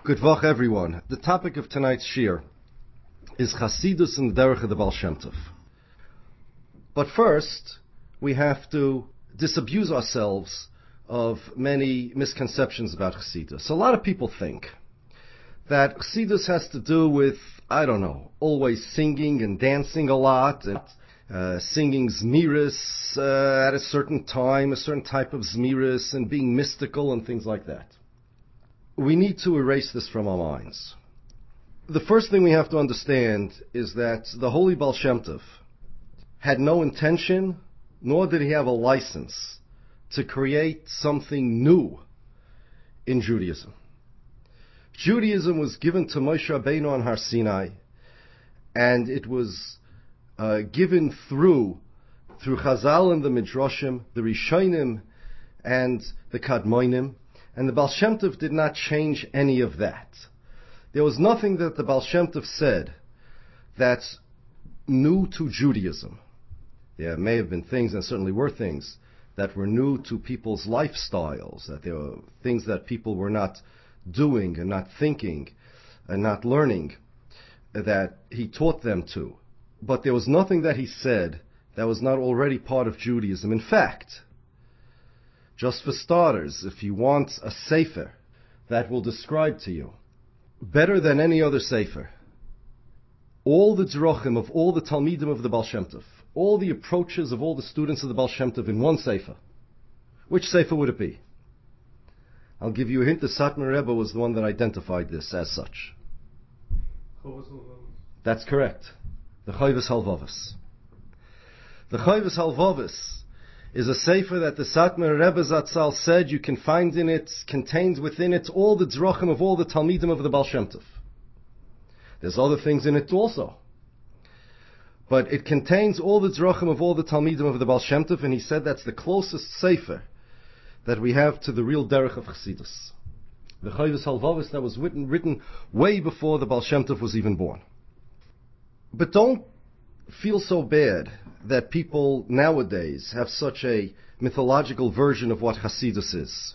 Good vach, everyone. The topic of tonight's shir is Chasidus and the Derech of the Baal Shem Tov. But first, we have to disabuse ourselves of many misconceptions about Chasidus. A lot of people think that Chasidus has to do with, always singing and dancing a lot, and singing Zmiris at a certain time, a certain type of Zmiris, and being mystical and things like that. We need to erase this from our minds. The first thing we have to understand is that the Holy Baal Shem Tov had no intention, nor did he have a license, to create something new in Judaism. Judaism was given to Moshe Rabbeinu on Har Sinai, and it was given through Chazal and the Midrashim, the Rishonim and the Kadmonim, and the Baal Shem Tov did not change any of that. There was nothing that the Baal Shem Tov said that's new to Judaism. There may have been things, and certainly were things, that were new to people's lifestyles, that there were things that people were not doing and not thinking and not learning, that he taught them to. But there was nothing that he said that was not already part of Judaism. In fact, just for starters, if you want a sefer that will describe to you, better than any other sefer, all the drachim of all the Talmidim of the Baal Shem Tov, all the approaches of all the students of the Baal Shem Tov in one sefer, which sefer would it be? I'll give you a hint. The Satmar Rebbe was the one that identified this as such. That's correct. The Chovos Halvavos. The Chovos Halvavos is a sefer that the Satmar Rebbe Zatzal said you can find in it, contains within it all the drachim of all the Talmidim of the Baal Shem Tov. There's other things in it also. But it contains all the drachim of all the Talmidim of the Baal Shem Tov, and he said that's the closest sefer that we have to the real derech of Chassidus. The Chovos Halvavos that was written way before the Baal Shem Tov was even born. But don't feel so bad that people nowadays have such a mythological version of what Hasidus is.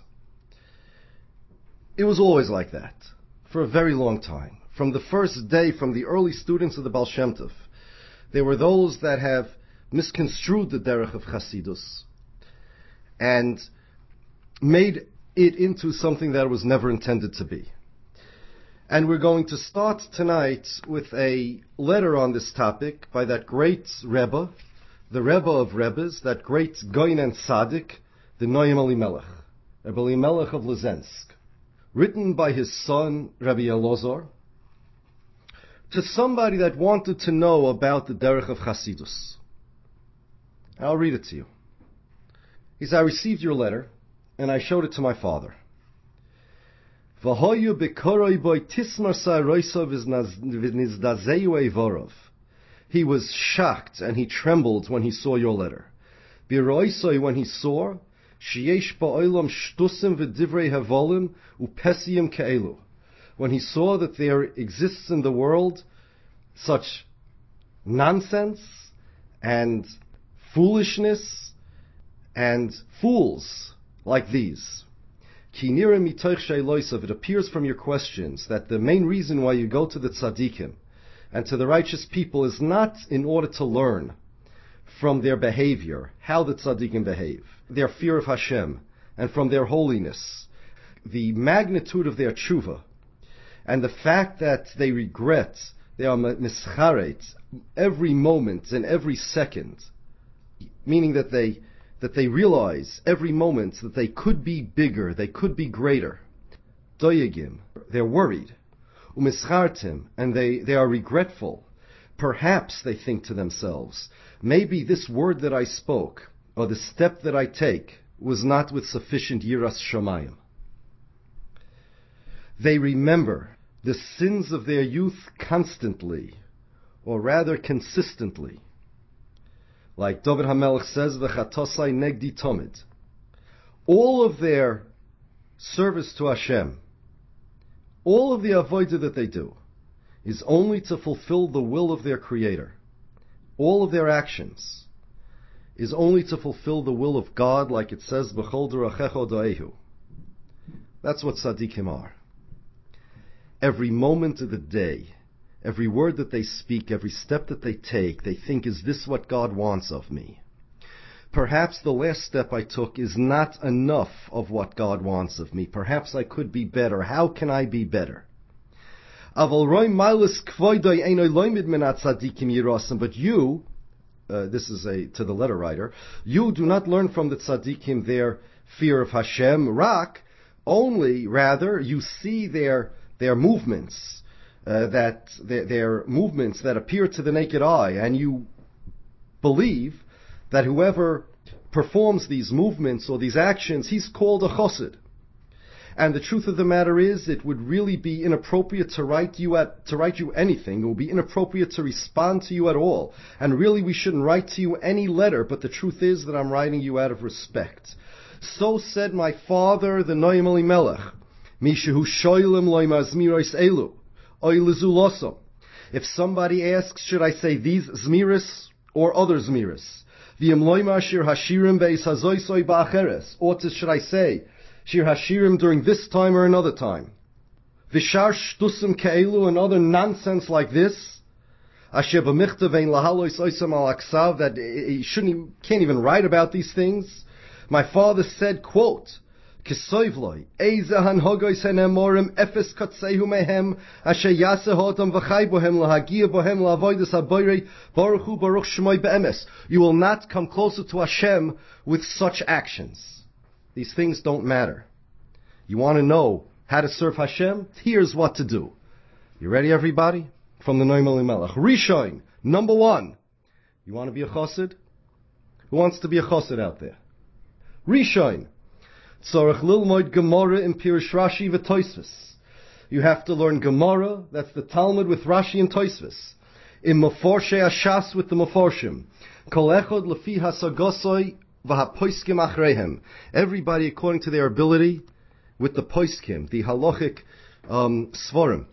It was always like that, for a very long time. From the first day, from the early students of the Baal Shem Tov, there were those that have misconstrued the derech of Hasidus and made it into something that it was never intended to be. And we're going to start tonight with a letter on this topic by that great Rebbe, the Rebbe of Rebbes, that great Goyin and Tzaddik, the Noam Elimelech, Rebbe Elimelech of Lezensk, written by his son, Rabbi Elazar, to somebody that wanted to know about the derech of Chasidus. I'll read it to you. He said, I received your letter, and I showed it to my father. He was shocked and he trembled when he saw your letter. When he saw when he saw that there exists in the world such nonsense and foolishness and fools like these. It appears from your questions that the main reason why you go to the tzaddikim and to the righteous people is not in order to learn from their behavior, how the tzaddikim behave, their fear of Hashem, and from their holiness, the magnitude of their tshuva, and the fact that they regret, they are mischaret every moment and every second, meaning that they realize every moment that they could be bigger, they could be greater. Doyegim, they're worried. Umischartim, and they are regretful. Perhaps they think to themselves, maybe this word that I spoke, or the step that I take, was not with sufficient yiras shamayim. They remember the sins of their youth constantly, or rather consistently. Like David HaMelech says, V'chatosai negdi tomid. All of their service to Hashem, all of the avodah that they do, is only to fulfill the will of their Creator. All of their actions is only to fulfill the will of God, like it says, B'chol derachecho do'ehu. That's what tzaddikim are. every moment of the day, every word that they speak, every step that they take, they think, is this what God wants of me? Perhaps the last step I took is not enough of what God wants of me. Perhaps I could be better. How can I be better? But you, this is to the letter writer, you do not learn from the tzaddikim their fear of Hashem, only rather you see their movements, their movements that appear to the naked eye, and you believe that whoever performs these movements or these actions, he's called a chassid. And the truth of the matter is, it would really be inappropriate to write you anything. It would be inappropriate to respond to you at all. And really, we shouldn't write to you any letter, but the truth is that I'm writing you out of respect. So said my father, the Noam Elimelech, Mishehu shoylem loy mazmiros elu, oy lezulosam. If somebody asks, should I say these zmiris or other zmiris? V'im loyma shir hashirim beis hazoisoi ba'acheres. Or should I say shir hashirim during this time or another time? V'shar shtusim ke'elu, and other nonsense like this. Asher b'michtav ein lahalois oisam al aksav, that can't even write about these things. My father said, quote, Kisoivloi, Eze hanhogois henemorim, efes katsehu mehem, asher yase hodam v'chai bohem lahagia bohem la'avoides haboirei, baruch hu baruch shemoi be'emes. You will not come closer to Hashem with such actions. These things don't matter. You want to know how to serve Hashem? Here's what to do. You ready, everybody? From the Noam Elimelech. Rishon, number 1. You want to be a chassid? Who wants to be a chassid out there? Rishon, tzorech lilmoid Gemara in Pirush Rashi v'Tosfos. You have to learn Gemara, that's the Talmud with Rashi and Tosfos. In Meforshei Hashas with the Meforshim. Kol echod lefi hasagosoi v'hapoiskim achreihem. Everybody according to their ability with the poiskim, the halachic svarim.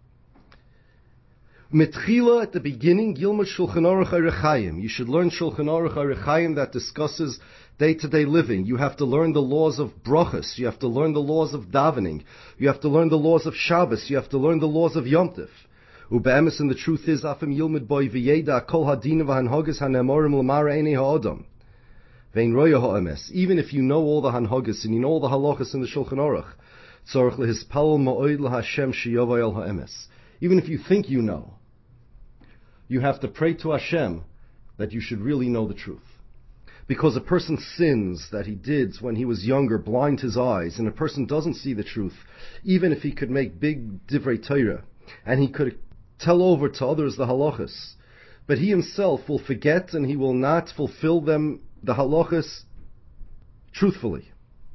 Mitchila, at the beginning, Gilmud Shulchan Aruch Orech. You should learn Shulchan Aruch Orech that discusses day-to-day living. You have to learn the laws of brachos. You have to learn the laws of davening. You have to learn the laws of Shabbos. You have to learn the laws of Yom Tov. Ube'emes, and the truth is, Afim Yilmud Boi V'yeda Kol Hadina V'hanhogas Hanemorim L'mara Einei Ha'odam Vein Roya Ha'emes. Even if you know all the hanhogas and you know all the halachas in the Shulchan Aruch, Tzorech Lehispalel Ma'oid L'Hashem Sheyovay El Ha'emes. Even if you think you know, you have to pray to Hashem that you should really know the truth. Because a person's sins that he did when he was younger blind his eyes, and a person doesn't see the truth, even if he could make big divrei Torah, and he could tell over to others the halachas, but he himself will forget and he will not fulfill them, the halachas, truthfully.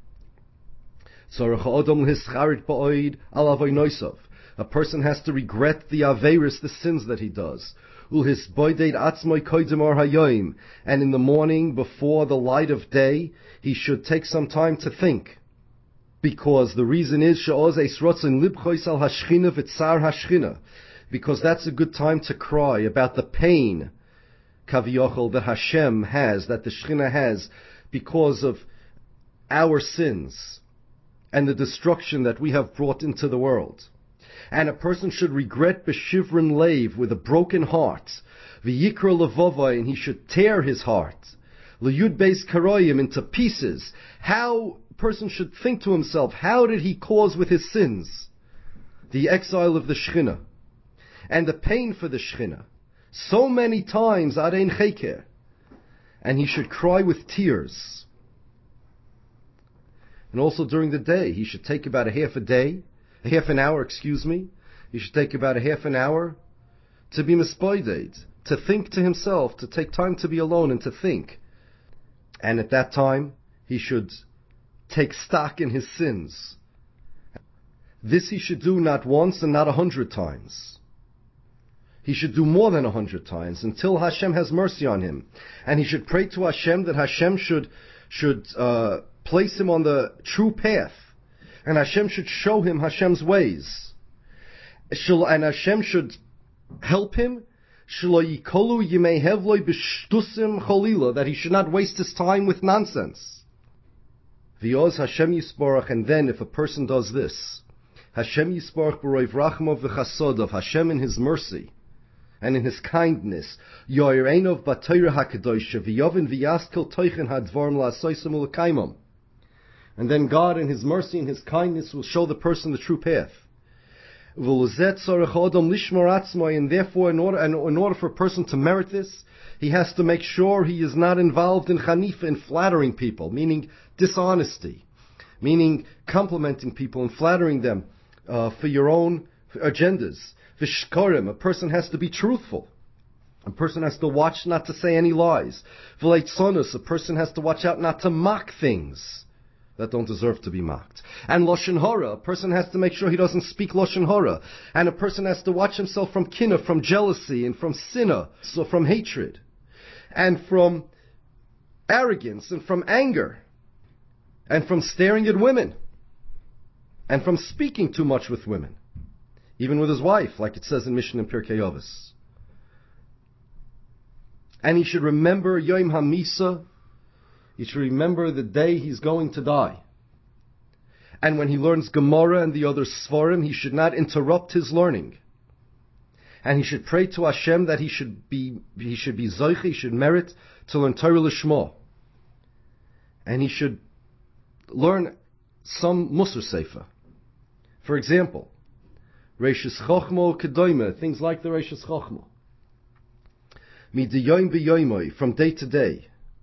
A person has to regret the averis, the sins that he does. And in the morning, before the light of day, he should take some time to think. Because the reason is, because that's a good time to cry about the pain, kaviyachol, that Hashem has, that the Shechina has, because of our sins and the destruction that we have brought into the world. And a person should regret b'shivrin leiv, with a broken heart, v'yikra levovai, and he should tear his heart, l'yud beis karoyim, into pieces. How a person should think to himself, how did he cause with his sins the exile of the Shechina and the pain for the Shechina so many times ad ein cheker, and he should cry with tears. And also during the day, he should take about a half an hour, he should take about a half an hour to be mispoided, to think to himself, to take time to be alone and to think. And at that time, he should take stock in his sins. This he should do not once and not 100 times. He should do more than 100 times until Hashem has mercy on him. And he should pray to Hashem that Hashem should place him on the true path. And Hashem should show him Hashem's ways. And Hashem should help him, that he should not waste his time with nonsense. V'yoz Hashem Yisborach, and then if a person does this, Hashem Yisparach B'roiv Rachmov V'chasodov, Hashem in His mercy and in His kindness, Yoireinov B'Torah HaKadosh V'yovin V'yaskel Toichen Hadvarm La'asoysam U'L'kaimam. And then God in His mercy and His kindness will show the person the true path. And therefore, in order for a person to merit this, he has to make sure he is not involved in chanifa, in flattering people, meaning dishonesty, meaning complimenting people and flattering them for your own agendas. V'shkorim, a person has to be truthful. A person has to watch not to say any lies. V'leitzonus, a person has to watch out not to mock things that don't deserve to be mocked. And Lashon Hara, a person has to make sure he doesn't speak Lashon Hara. And a person has to watch himself from kinna, from jealousy, and from sinna, so from hatred, and from arrogance, and from anger, and from staring at women, and from speaking too much with women, even with his wife, like it says in Mishnah and Pirkei Avos. And he should remember Yom HaMisa. He should remember the day he's going to die. And when he learns Gemara and the other Sfarim, he should not interrupt his learning. And he should pray to Hashem that he should be Zoich, he should merit to learn Torah Lishma. And he should learn some Musar Sefer. For example, Reishis Chochmo Kedoime, things like the Reishis Chochmo. Midiyoim B'yoimoi, from day to day.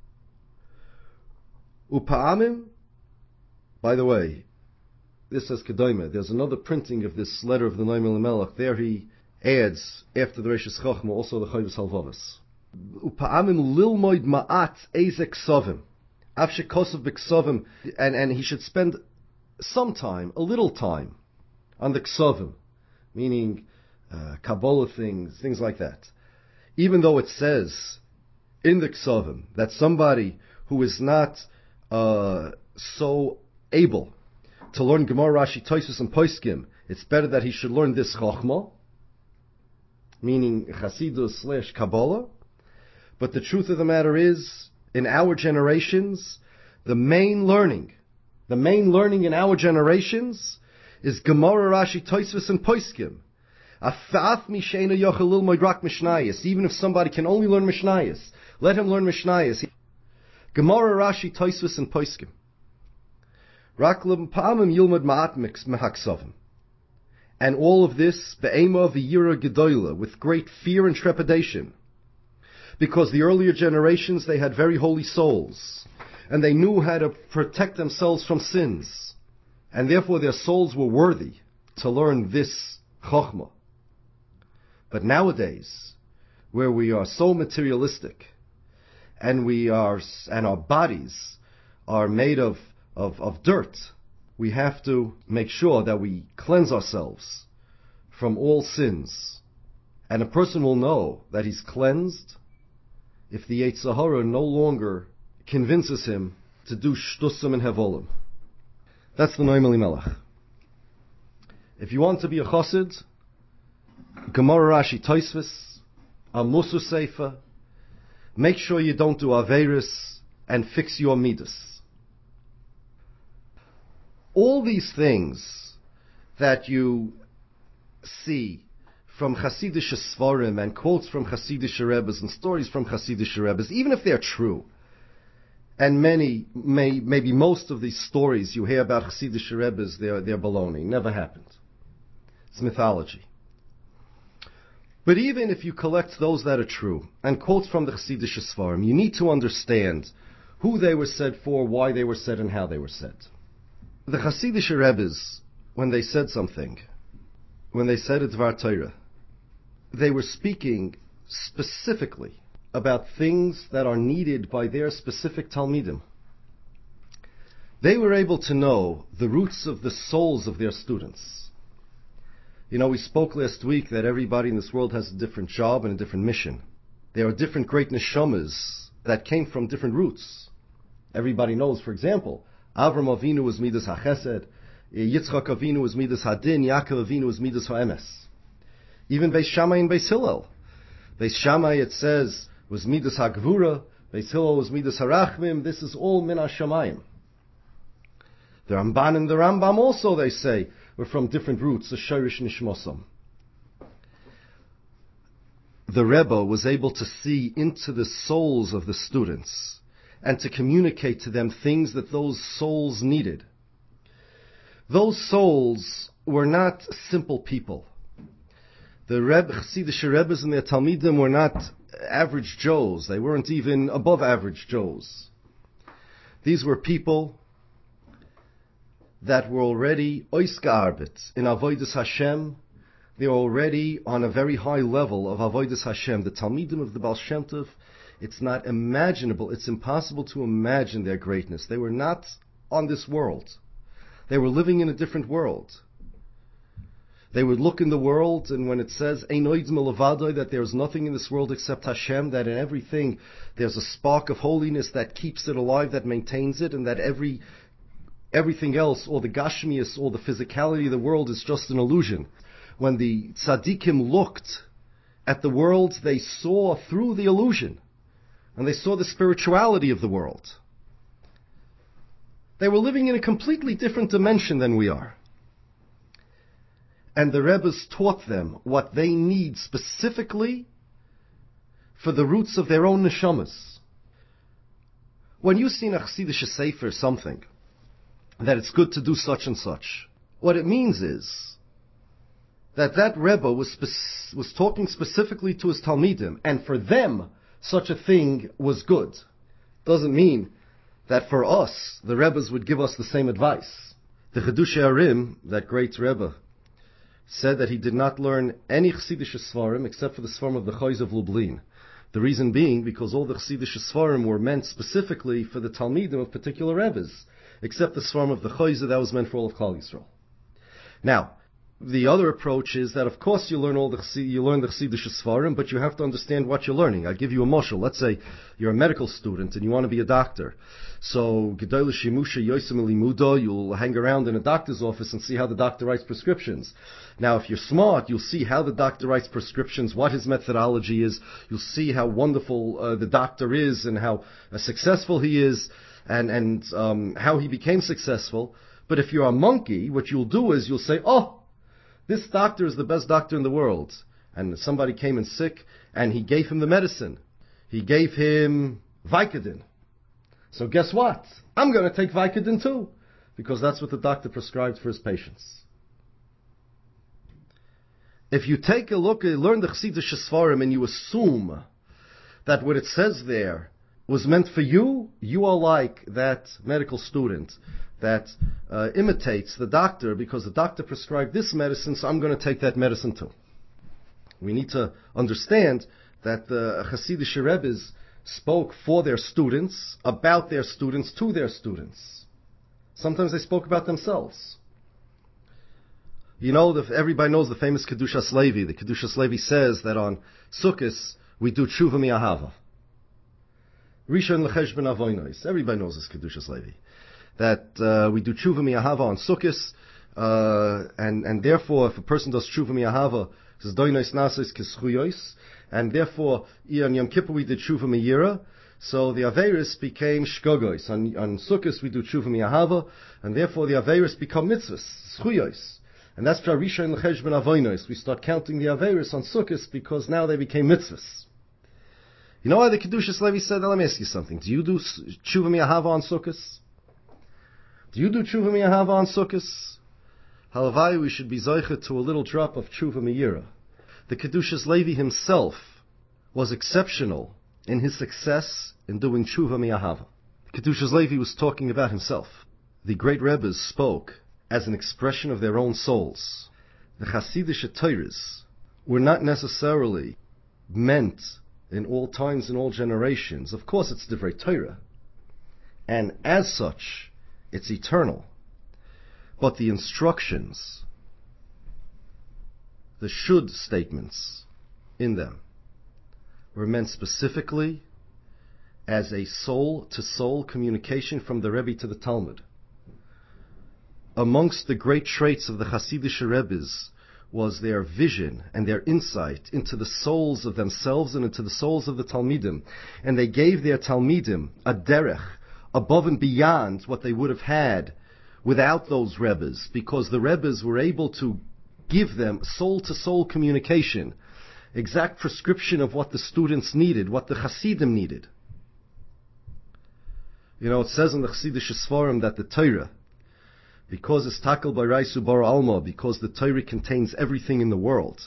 Upa'amim, by the way, this says Kedoime. There's another printing of this letter of the Noam Elimelech. There he adds, after the Reishis Chochma, also the Chovos Halvavos. Upa'amim lilmoid ma'at ezek sovim. Avshe kosov b'ksovim. And he should spend some time, a little time, on the ksovim, meaning Kabbalah things like that. Even though it says in the ksovim that somebody who is not so able to learn Gemara, Rashi, Tosfos, and Poskim, it's better that he should learn this Chochma, meaning Chasidus / Kabbalah. But the truth of the matter is, in our generations, the main learning in our generations is Gemara, Rashi, Tosfos, and Poskim. Even if somebody can only learn Mishnayos, let him learn Mishnayos. Gemara, Rashi, Tosfos, and Poskim. And all of this, be'ema v'yira gedola, with great fear and trepidation. Because the earlier generations, they had very holy souls, and they knew how to protect themselves from sins. And therefore their souls were worthy to learn this chokhmah. But nowadays, where we are so materialistic, and our bodies are made of dirt, we have to make sure that we cleanse ourselves from all sins. And a person will know that he's cleansed if the Yetzer Hara no longer convinces him to do shtusim and hevolim. That's the Noam Elimelech. If you want to be a chassid, Gemara, Rashi, Tosfos, a Musar Sefer, make sure you don't do Averis, and fix your midas. All these things that you see from Hasidic Sfarim and quotes from Hasidic Rebbes and stories from Hasidic Rebbes, even if they're true, and maybe most of these stories you hear about Hasidic Rebbes, they're baloney, never happened. It's mythology. But even if you collect those that are true, and quotes from the Hasidic Sfarim, you need to understand who they were said for, why they were said, and how they were said. The Hasidic Rebbes, when they said something, when they said a Dvar Torah, they were speaking specifically about things that are needed by their specific Talmidim. They were able to know the roots of the souls of their students. You know, we spoke last week that everybody in this world has a different job and a different mission. There are different great neshamas that came from different roots. Everybody knows, for example, Avram Avinu was Midas HaChesed, Yitzchak Avinu was Midas HaDin, Yaakov Avinu was Midas HaEmes. Even Beis Shammai and Beis Hillel. Beis Shammai, it says, was Midas HaGvura, Beis Hillel was Midas HaRachmim. This is all Min HaShamayim. The Ramban and the Rambam also, they say, were from different roots, the Shorish Nishmosam. The Rebbe was able to see into the souls of the students and to communicate to them things that those souls needed. Those souls were not simple people. The Chassidish Rebbes and their Talmidim were not average Joes. They weren't even above average Joes. These were people that were already ois gearbet in Avodas Hashem. They were already on a very high level of Avodas Hashem. The Talmidim of the Baal Shem Tov, it's not imaginable, it's impossible to imagine their greatness. They were not on this world. They were living in a different world. They would look in the world, and when it says that there is nothing in this world except Hashem, that in everything there's a spark of holiness that keeps it alive, that maintains it, and that everything else, or the gashmius, or the physicality of the world is just an illusion. When the tzaddikim looked at the world, they saw through the illusion, and they saw the spirituality of the world. They were living in a completely different dimension than we are. And the Rebbes taught them what they need specifically for the roots of their own neshamas. When you see in a Chassidish Sefer something, that it's good to do such and such, what it means is that Rebbe was talking specifically to his Talmidim, and for them, such a thing was good. Doesn't mean that for us, the Rebbes would give us the same advice. The Chedushei Arim, that great Rebbe, said that he did not learn any Chassidish Svarim except for the Svarim of the Chayz of Lublin. The reason being because all the Chassidish Svarim were meant specifically for the Talmidim of particular Rebbes, except the Svarim of the Chayz that was meant for all of Klal Yisrael. Now, the other approach is that, of course, you learn the Chassidish Svarim, but you have to understand what you're learning. I'll give you a mashal. Let's say you're a medical student and you want to be a doctor. So, Gedol Shimusha Yosem Limudo, you'll hang around in a doctor's office and see how the doctor writes prescriptions. Now, if you're smart, you'll see how the doctor writes prescriptions, what his methodology is. You'll see how wonderful the doctor is and how successful he is and how he became successful. But if you're a monkey, what you'll do is you'll say, oh, this doctor is the best doctor in the world. And somebody came in sick, and he gave him the medicine. He gave him Vicodin. So guess what? I'm going to take Vicodin too, because that's what the doctor prescribed for his patients. If you take a look, learn the Chassidish Svarim, and you assume that what it says there was meant for you, you are like that medical student that imitates the doctor because the doctor prescribed this medicine, so I'm going to take that medicine too. We need to understand that the Chassidish Rebbes spoke for their students, about their students, to their students. Sometimes they spoke about themselves. You know, everybody knows the famous Kedushas Levi. The Kedushas Levi says that on Sukkot we do Tshuva Mi'ahava. Rishon L'cheshbon Avonos. Everybody knows this Kedushas Levi. That we do Tshuva Mi'ahava on Sukkot, and therefore, if a person does Tshuva Mi'ahava, says Doinos Nasos Keschuyos, and therefore, on Yom Kippur we did Tshuva Mi'yira, so the Averis became Shkogos. On Sukkot we do Tshuva Mi'ahava, and therefore the Averis become mitzvahs, Schuyos. And that's Rishon L'cheshbon Avonos. We start counting the Averis on Sukkot because now they became mitzvahs. You know why the Kedushas Levi said that? Let me ask you something. Do you do Tshuva Mi'ahava on Sukkot? Do you do Tshuva Mi'ahava on Sukkot? Halavai, we should be zoichet to a little drop of Tshuva Mi'yira. The Kedushas Levi himself was exceptional in his success in doing Tshuva Mi'ahava. The Kedushas Levi was talking about himself. The great Rebbes spoke as an expression of their own souls. The Hasidic Torahs were not necessarily meant in all times and all generations. Of course, it's Divrei Torah, and as such, it's eternal. But the instructions, the should statements in them, were meant specifically as a soul-to-soul communication from the Rebbe to the Talmud. Amongst the great traits of the Hasidic Rebbes was their vision and their insight into the souls of themselves and into the souls of the Talmidim. And they gave their Talmidim a derech above and beyond what they would have had without those Rebbes, because the Rebbes were able to give them soul-to-soul communication, exact prescription of what the students needed, what the Hasidim needed. You know, it says in the Chassidish Sforim that the Torah, because it's takel by Raisu Bar Alma, because the Torah contains everything in the world,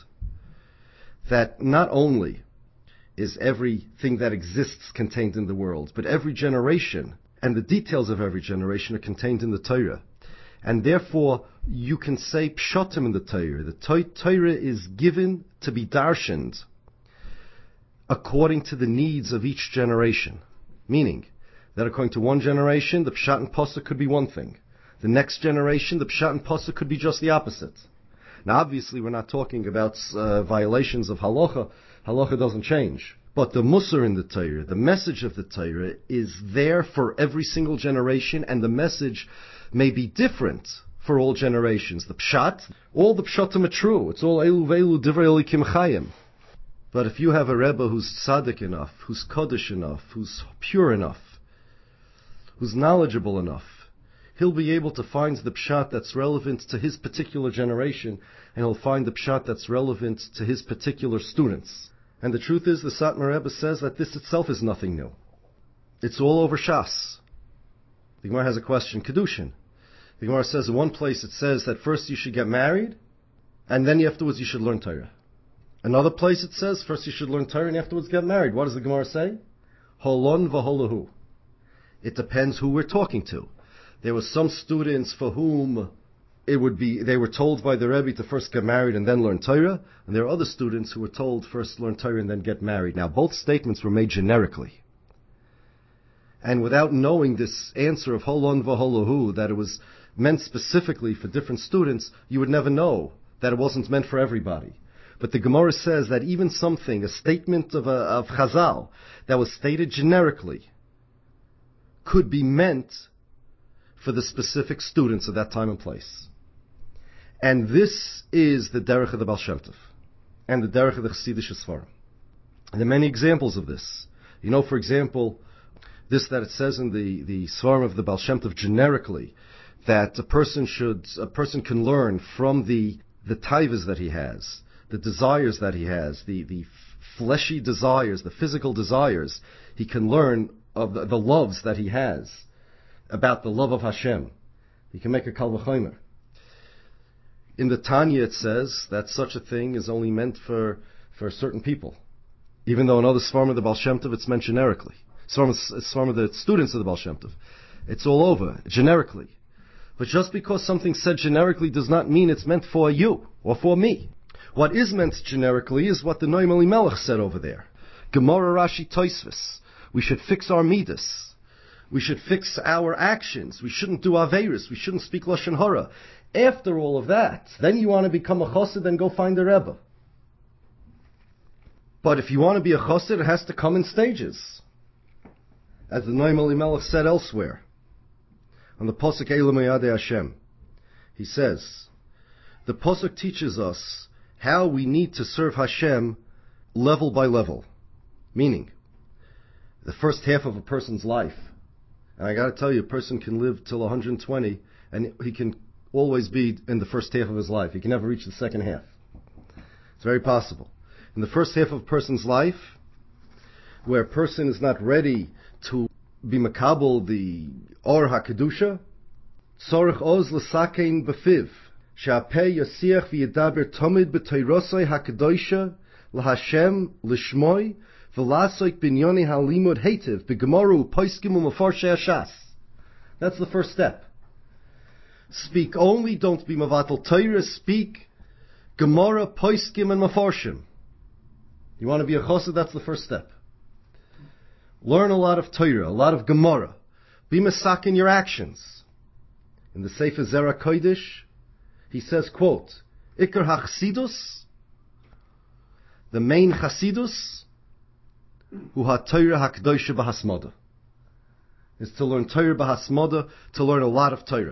that not only is everything that exists contained in the world, but every generation and the details of every generation are contained in the Torah. And therefore, you can say pshatim in the Torah. The Torah is given to be darshaned according to the needs of each generation. Meaning, that according to one generation, the pshat and pasuk could be one thing. The next generation, the pshat and pasuk could be just the opposite. Now, obviously, we're not talking about violations of halacha. Halacha doesn't change. But the musar in the Torah, the message of the Torah, is there for every single generation, and the message may be different for all generations. The pshat, all the pshatim are true. It's all elu velu divrei elikim chayim. But if you have a Rebbe who's tzaddik enough, who's kaddish enough, who's pure enough, who's knowledgeable enough, he'll be able to find the pshat that's relevant to his particular generation, and he'll find the pshat that's relevant to his particular students. And the truth is, the Satmar Rebbe says that this itself is nothing new. It's all over Shas. The Gemara has a question, Kedushin. The Gemara says in one place it says that first you should get married, and then afterwards you should learn Torah. Another place it says first you should learn Torah and afterwards get married. What does the Gemara say? Holon v'holahu. It depends who we're talking to. There were some students for whom they were told by the Rebbe to first get married and then learn Torah, and there are other students who were told first learn Torah and then get married. Now, both statements were made generically. And without knowing this answer of holon v'holahu, that it was meant specifically for different students, you would never know that it wasn't meant for everybody. But the Gemara says that even something, a statement of Chazal, that was stated generically, could be meant for the specific students of that time and place. And this is the derech of the Baal Shem Tov, and the derech of the Chassidish Sforim. And there are many examples of this. You know, for example, this that it says in the Sforim of the Baal Shem Tov generically, that a person can learn from the taivas that he has, the desires that he has, the fleshy desires, the physical desires. He can learn of the loves that he has, about the love of Hashem. He can make a kal v'chomer. In the Tanya it says that such a thing is only meant for certain people. Even though in other Sfarim of the Baal Shem Tov it's meant generically. Sfarim of the students of the Baal Shem Tov. It's all over, generically. But just because something's said generically does not mean it's meant for you or for me. What is meant generically is what the Noam Elimelech said over there. Gemara Rashi Tosfos. We should fix our midas. We should fix our actions. We shouldn't do Averis. We shouldn't speak Lashon Hara. After all of that, then you want to become a chassid, then go find a Rebbe. But if you want to be a chassid, it has to come in stages. As the Noam Elimelech said elsewhere, on the Pasuk Eila Mayadei Hashem, he says, the Pasuk teaches us how we need to serve Hashem level by level. Meaning, the first half of a person's life, and I got to tell you, a person can live till 120, and he can always be in the first half of his life. He can never reach the second half. It's very possible. In the first half of a person's life, where a person is not ready to be makabel the or hakedusha, tzorich oz l'sakein b'fiv, she'apeh yasiach v'yedaber tomid b'toirosai hakedosha l'Hashem l'shmoi v'lasoik binyoni halimud hetiv b'gemaru poiskim u'mefarshei hashas. That's the first step. Speak only, don't be mavatal Torah, speak Gemara, Poiskim, and Mefarshim. You want to be a chassid, that's the first step. Learn a lot of Torah, a lot of Gemara. Be mesak in your actions. In the Sefer Zera Kodesh, he says, quote, Iker HaChassidus, the main Chassidus, Hu HaTorah HaKdosha B'Hasmoda, is to learn Torah B'Hasmoda, to learn a lot of Torah.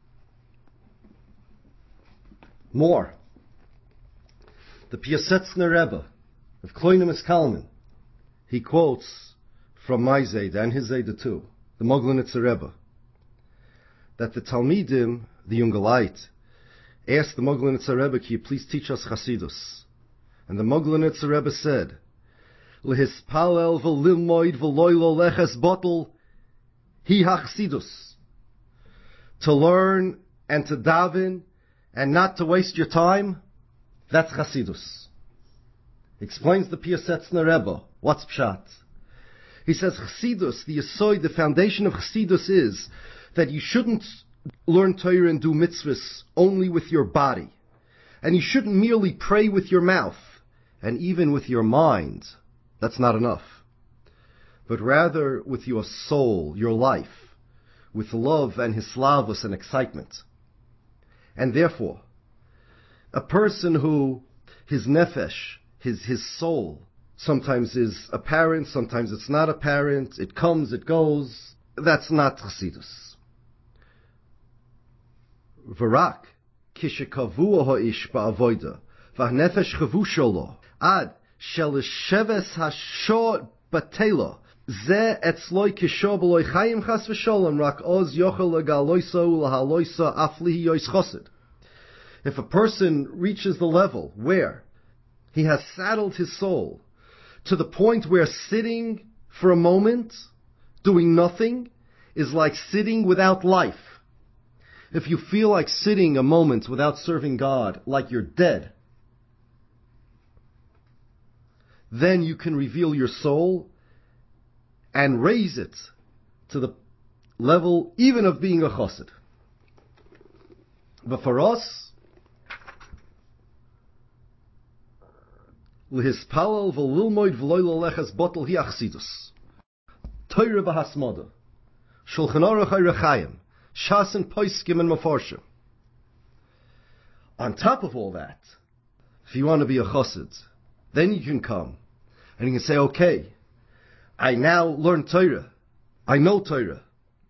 More. The Piasetzner Rebbe of Kloinim Eskalman, he quotes from my Zayda and his Zayda too, the Moglitzer Rebbe, that the Talmidim, the Jungelite, asked the Moglitzer Rebbe, "Can you please teach us Chasidus?" And the Moglitzer Rebbe said, "Lehispalel v'lilmoid v'loilo leches botel hi hachsidus." To learn and to daven and not to waste your time, that's Chasidus. Explains the Piasetzner Rebbe. What's pshat? He says Chasidus, the Yesod, the foundation of Chasidus is that you shouldn't learn Torah and do mitzvahs only with your body. And you shouldn't merely pray with your mouth and even with your mind. That's not enough. But rather with your soul, your life, with love and hislavus and excitement. And therefore, a person who, his nefesh, his soul, sometimes is apparent, sometimes it's not apparent, it comes, it goes, that's not Chassidus. V'rak, kishekavua ha'ish ba'avoida, v'hnefesh chavusha lo, ad shelisheves hashor batela, ze etzloi kisho b'loi chayim chas v'sholem, rak oz yochel legaloiso ulahaloisa aflihi yois chosid. If a person reaches the level where he has saddled his soul to the point where sitting for a moment, doing nothing, is like sitting without life. If you feel like sitting a moment without serving God, like you're dead, then you can reveal your soul and raise it to the level even of being a chassid. But for us, Lehispalel v'lilmoid v'loilo leches botel hi achsidus. Torah v'hasmoda. Shulchan Aruch HaRechayim. Shas and Poskim and Mefarshim. On top of all that, if you want to be a chassid, then you can come and you can say, okay, I now learn Torah. I know Torah.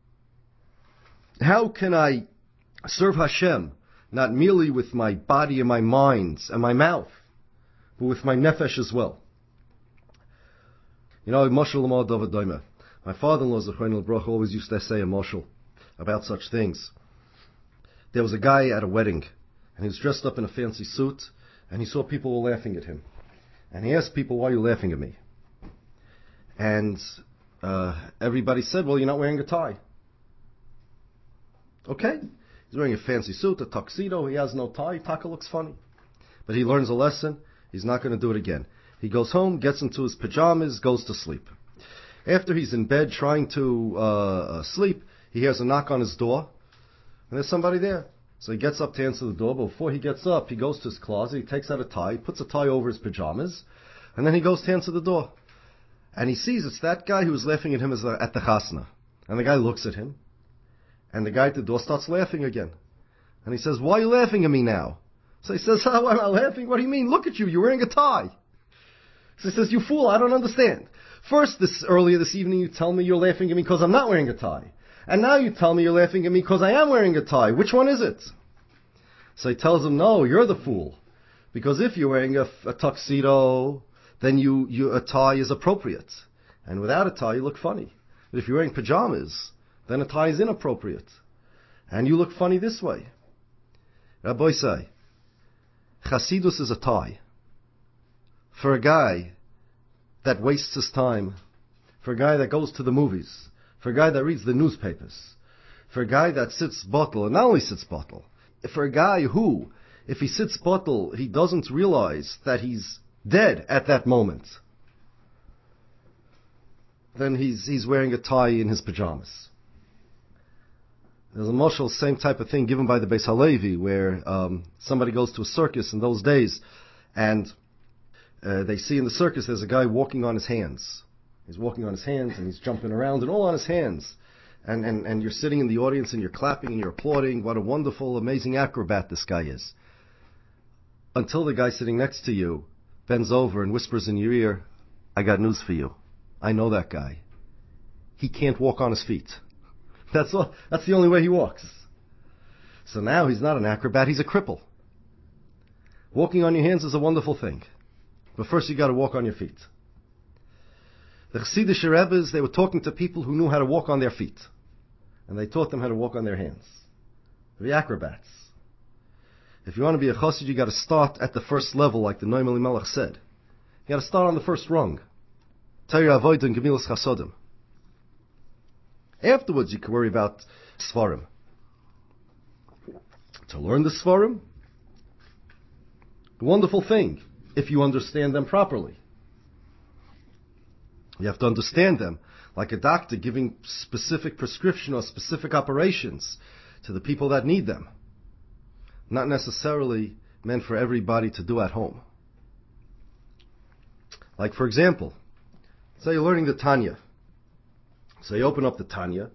How can I serve Hashem, not merely with my body and my mind and my mouth, but with my nefesh as well? You know, Moshel Lamar David Doime. My father-in-law, Zechron Lebroch, always used to say a moshel about such things. There was a guy at a wedding, and he was dressed up in a fancy suit, and he saw people were laughing at him. And he asked people, "Why are you laughing at me?" And everybody said, "Well, you're not wearing a tie." Okay. He's wearing a fancy suit, a tuxedo, he has no tie, taka looks funny. But he learns a lesson, he's not going to do it again. He goes home, gets into his pajamas, goes to sleep. After he's in bed trying to sleep, he hears a knock on his door, and there's somebody there. So he gets up to answer the door, but before he gets up, he goes to his closet, he takes out a tie, puts a tie over his pajamas, and then he goes to answer the door. And he sees it's that guy who was laughing at him at the chasna. And the guy looks at him, and the guy at the door starts laughing again. And he says, "Why are you laughing at me now?" So he says, "How am I laughing? What do you mean? Look at you, you're wearing a tie." So he says, "You fool, I don't understand. First, earlier this evening, you tell me you're laughing at me because I'm not wearing a tie. And now you tell me you're laughing at me because I am wearing a tie. Which one is it?" So he tells him, "No, you're the fool. Because if you're wearing a tuxedo, then a tie is appropriate. And without a tie, you look funny. But if you're wearing pajamas, then a tie is inappropriate. And you look funny this way." Rabbi say, Chasidus is a tie. For a guy that wastes his time, for a guy that goes to the movies, for a guy that reads the newspapers, for a guy that sits bottle, and not only sits bottle, for a guy who, if he sits bottle, he doesn't realize that he's dead at that moment, then he's wearing a tie in his pajamas. There's a mashal, same type of thing given by the Beis Halevi, where somebody goes to a circus in those days, and they see in the circus there's a guy walking on his hands. He's walking on his hands, and he's jumping around, and all on his hands. And you're sitting in the audience, and you're clapping, and you're applauding. What a wonderful, amazing acrobat this guy is. Until the guy sitting next to you bends over and whispers in your ear, "I got news for you. I know that guy. He can't walk on his feet." That's the only way he walks. So now he's not an acrobat, he's a cripple. Walking on your hands is a wonderful thing. But first you got to walk on your feet. The Chassidish Rebbes, they were talking to people who knew how to walk on their feet. And they taught them how to walk on their hands. To be acrobats. If you want to be a chassid, you got to start at the first level, like the Noam Elimelech said. You got to start on the first rung. Torah Avodah and Gemilas Chasodim. Afterwards, you can worry about Sfarim. To learn the Sfarim, a wonderful thing, if you understand them properly. You have to understand them, like a doctor giving specific prescription or specific operations to the people that need them. Not necessarily meant for everybody to do at home. Like, for example, say you're learning the Tanya. So you open up the Tanya.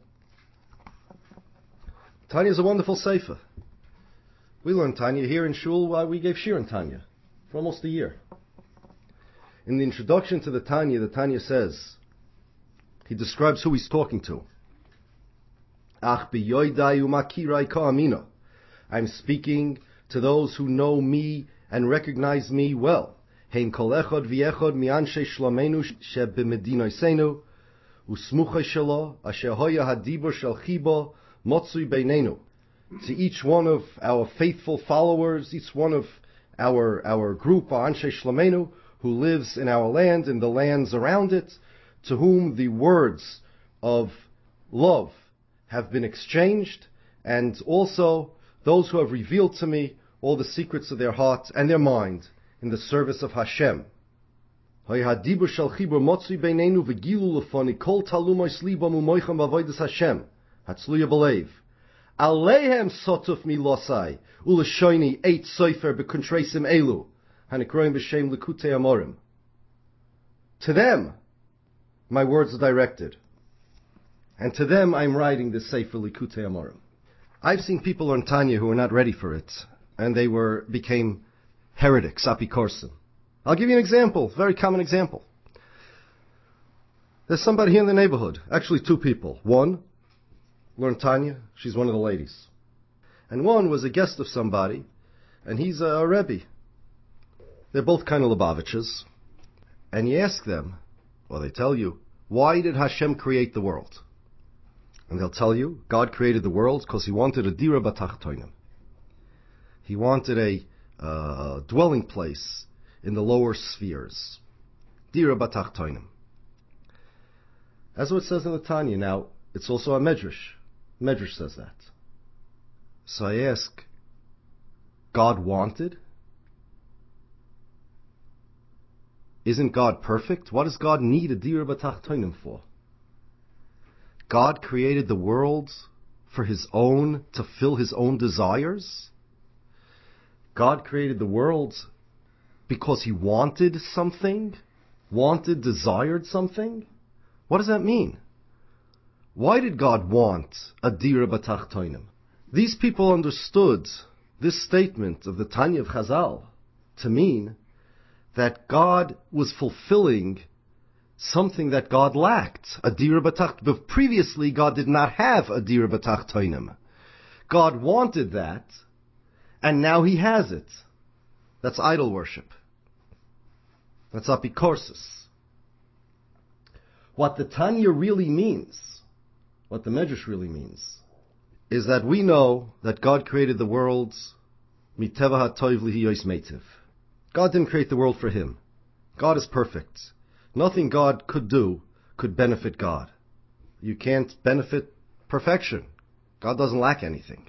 Tanya is a wonderful sefer. We learned Tanya here in Shul while we gave Shir in Tanya for almost a year. In the introduction to the Tanya says, he describes who he's talking to. Ach biyoidai umakirai ka'amina. I'm speaking to those who know me and recognize me well. Hein kol echad v'echad mi'anshei shlomenu sheb'medinoseinu usmuchei shelo asher hoya hadibur shel chibo motzui beinenu. To each one of our faithful followers, each one of our group, Anshe Shlamenu, who lives in our land, in the lands around it, to whom the words of love have been exchanged, and also those who have revealed to me all the secrets of their heart and their mind in the service of Hashem. Hashem. Hatzluya b'leiv. Aleihem sotuf milosai, ulashoini eit soifer b'kuntresim elu, hanikroim b'shem likutei amorim. To them, my words are directed. And to them, I'm writing this sefer likutei amorim. I've seen people on Tanya who were not ready for it, and they became heretics, apikorsim. I'll give you an example, very common example. There's somebody here in the neighborhood, actually two people. One learned Tanya, she's one of the ladies. And one was a guest of somebody, and he's a Rebbe. They're both kind of Lubavitchers. And you ask them, or they tell you, why did Hashem create the world? And they'll tell you, God created the world because He wanted a dira batachtoinim. He wanted a dwelling place in the lower spheres. Dira batachtoinim. That's what it says in the Tanya. Now, it's also a Medrash. Medrash says that. So I ask, God wanted? Isn't God perfect? What does God need a dira batachtoinim for? God created the world for His own, to fill His own desires? God created the world because He wanted something? Desired something? What does that mean? Why did God want a dira batachtoinim? These people understood this statement of the Tanya of Chazal to mean that God was fulfilling something that God lacked, a dira batachtoinim. But previously, God did not have a dira batachtoinim. God wanted that, and now He has it. That's idol worship. That's apikorsis. What the Tanya really means, what the Medrash really means, is that we know that God created the world miteva hatoiv lihi yos meitiv. God didn't create the world for Him. God is perfect. Nothing God could do could benefit God. You can't benefit perfection. God doesn't lack anything.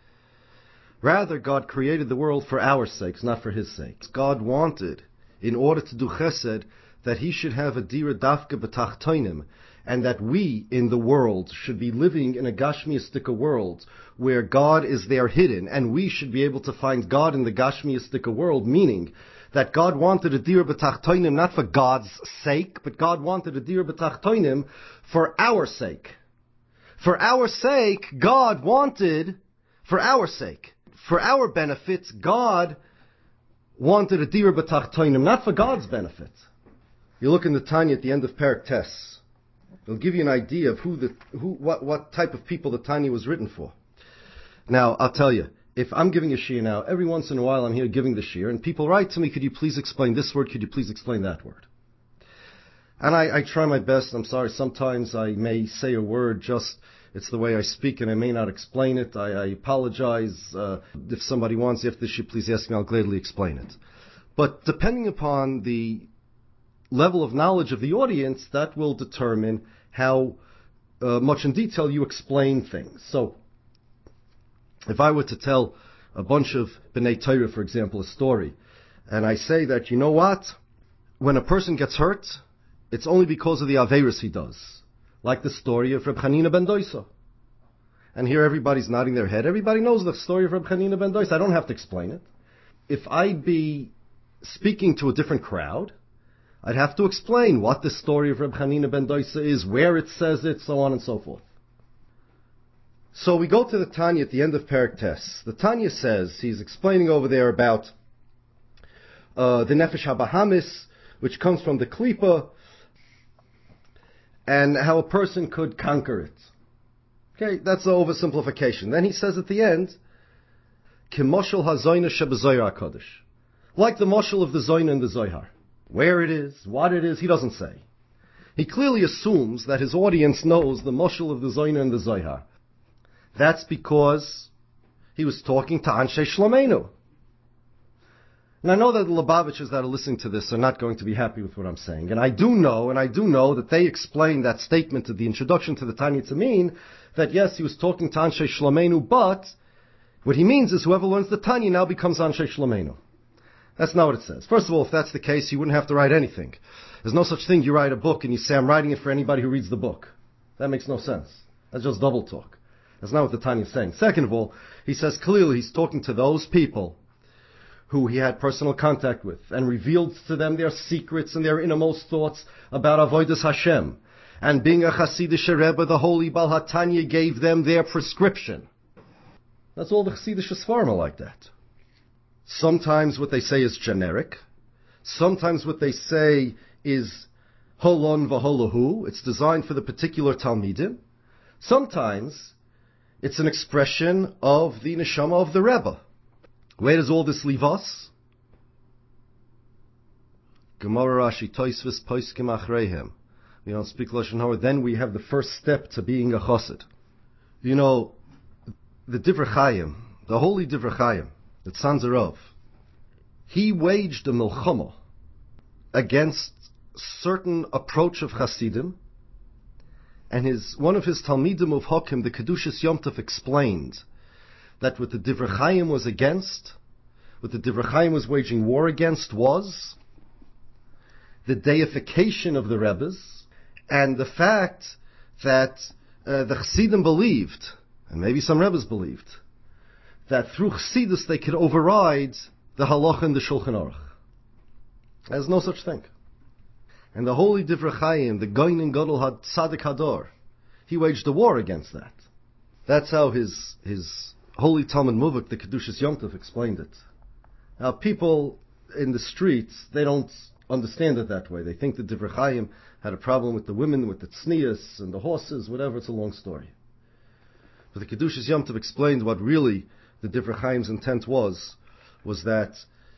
Rather, God created the world for our sakes, not for His sakes. God wanted, in order to do chesed, that He should have a dira dafka b'tachtoinim, and that we in the world should be living in a gashmiistika world where God is there hidden, and we should be able to find God in the gashmiistika world, meaning that God wanted a dira b'tachtoinim not for God's sake, but God wanted a dira b'tachtoinim for our sake. For our sake, God wanted, for our sake, for our benefits, God wanted a dira b'tachtoinim, not for God's benefit. You look in the Tanya at the end of Perek Tes. It'll give you an idea of what type of people the Tanya was written for. Now, I'll tell you, if I'm giving a shir now, every once in a while I'm here giving the shir, and people write to me, could you please explain this word, could you please explain that word? And I try my best. I'm sorry, sometimes I may say a word just It's the way I speak, and I may not explain it. I apologize. If somebody wants, if this should please ask me, I'll gladly explain it. But depending upon the level of knowledge of the audience, that will determine how much in detail you explain things. So, if I were to tell a bunch of B'nai Torah, for example, a story, and I say that, you know what? When a person gets hurt, it's only because of the Averis he does. Like the story of Reb Chanina ben Doisa. And here everybody's nodding their head. Everybody knows the story of Reb Chanina ben Doisa. I don't have to explain it. If I'd be speaking to a different crowd, I'd have to explain what the story of Reb Chanina ben Doisa is, where it says it, so on and so forth. So we go to the Tanya at the end of Perek Tes. The Tanya says, he's explaining over there about the Nefesh HaBahamis, which comes from the Klipa, and how a person could conquer it. Okay, that's the oversimplification. Then he says at the end, Kimoshel HaZoyna Shebezoyar HaKodesh. Like the moshel of the Zoyna and the Zohar. Where it is, what it is, he doesn't say. He clearly assumes that his audience knows the moshel of the Zoyna and the Zohar. That's because he was talking to Anshe Shlomeinu. And I know that the Lubavitchers that are listening to this are not going to be happy with what I'm saying. And I do know that they explain that statement to the introduction to the Tanya to mean that yes, he was talking to Anshe Shlomeinu, but what he means is whoever learns the Tanya now becomes Anshe Shlomeinu. That's not what it says. First of all, if that's the case, you wouldn't have to write anything. There's no such thing, you write a book and you say, I'm writing it for anybody who reads the book. That makes no sense. That's just double talk. That's not what the Tanya is saying. Second of all, he says clearly he's talking to those people who he had personal contact with and revealed to them their secrets and their innermost thoughts about Avodas Hashem. And being a Hasidic Rebbe, the holy Baal HaTanya gave them their prescription. That's all the Hasidic Sfarim are like that. Sometimes what they say is generic. Sometimes what they say is holon v'holahu. It's designed for the particular Talmidim. Sometimes it's an expression of the neshama of the Rebbe. Where does all this leave us? Gemara Rashi Tosfos Poskim Achreihem. We don't speak Lashon Hara. Then we have the first step to being a chassid. You know, the Divrei Chaim, the holy Divrei Chaim, that Sanzer of, he waged a milchama against certain approach of Hasidim, and one of his Talmidim of Hakim, the Kedushas Yom Tov, explained that what the Divrei Chaim was against, what the Divrei Chaim was waging war against, was the deification of the Rebbes, and the fact that the Chassidim believed, and maybe some Rebbes believed, that through Chassidus they could override the Halacha and the Shulchan Aruch. There's no such thing. And the holy Divrei Chaim, the Goinen Gadol had Tzadik Hador, he waged a war against that. That's how his holy Talmud Muvak, the Kedushas Yom Tov, explained it. Now, people in the streets, they don't understand it that way. They think the Divrei Chaim had a problem with the women, with the tznius and the horses, whatever. It's a long story. But the Kedushas Yom Tov explained what really the Divrei Chaim's intent was that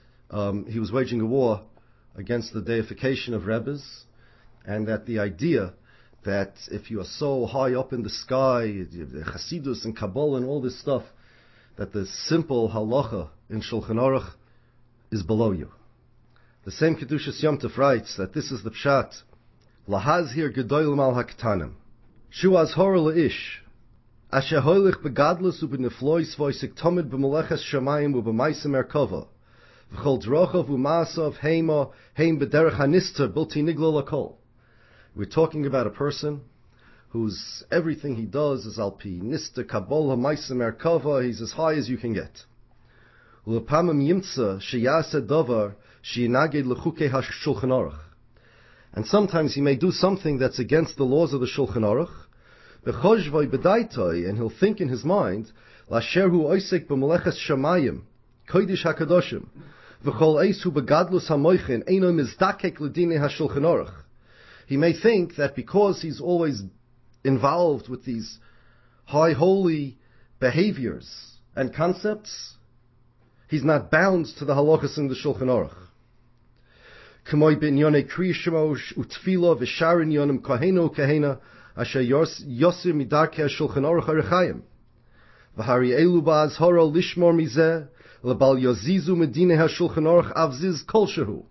he was waging a war against the deification of Rebbes, and that the idea that if you are so high up in the sky, the Chasidus and Kabbalah and all this stuff, that the simple halacha in Shulchan Aruch is below you. The same Kedushas Yom Tov writes that this is the pshat, Lahazhir gedolim al haktanim, shu azhor leish, asher hoilich begadlus ubeneflois voisik tomid b'meleches shamayim ub'maisem erkova, v'chol drochav u'masav heima heim b'derech hanister bilti niglo lakol. We're talking about a person whose everything he does is alpi nista kabbalah maisem erkova. He's as high as you can get. U'lepamim yimtza sheyaseh davar sheyinaged lechukei hashulchan aruch. And sometimes he may do something that's against the laws of the Shulchan Aruch. B'chozvoi b'daitoi, and he'll think in his mind, Lasher hu oisek b'meleches shamayim, kodesh hakadoshim, v'chol eis hu begadlus hamoichin, eino mizdakek l'dinei hashulchan aruch. He may think that because he's always involved with these high holy behaviors and concepts, he's not bound to the halachas in the Shulchan Aruch. K'moi b'inyanei kriya shemo utfila v'sharin yonim kaheno kahena asher yosir midarkei Shulchan Aruch Arechayim. V'hari elu ba'azhara lishmor mizeh, lebal yozizu medine ha-Shulchan Aruch avziz kolshehu.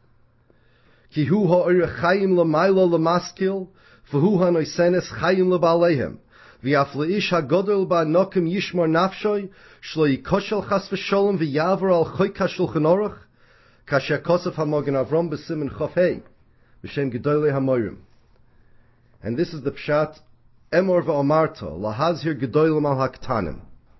Ki hu ha'orechayim l'mayla l'maskil, v'hu ha'noisenes chayim l'ba'leihem. V'yaf le'ish ha'godol ba'anokim yishmor nafshoy, shlo yikoshel chas v'sholem v'yavar al choyk ha-Shulchan Aruch, kasher kosef ha'mogen Avram b'simen chof hei, b'shem gedolei ha'morim. And this is the pshat, Emor v'omarto, lahazhir gedolim al haktanim.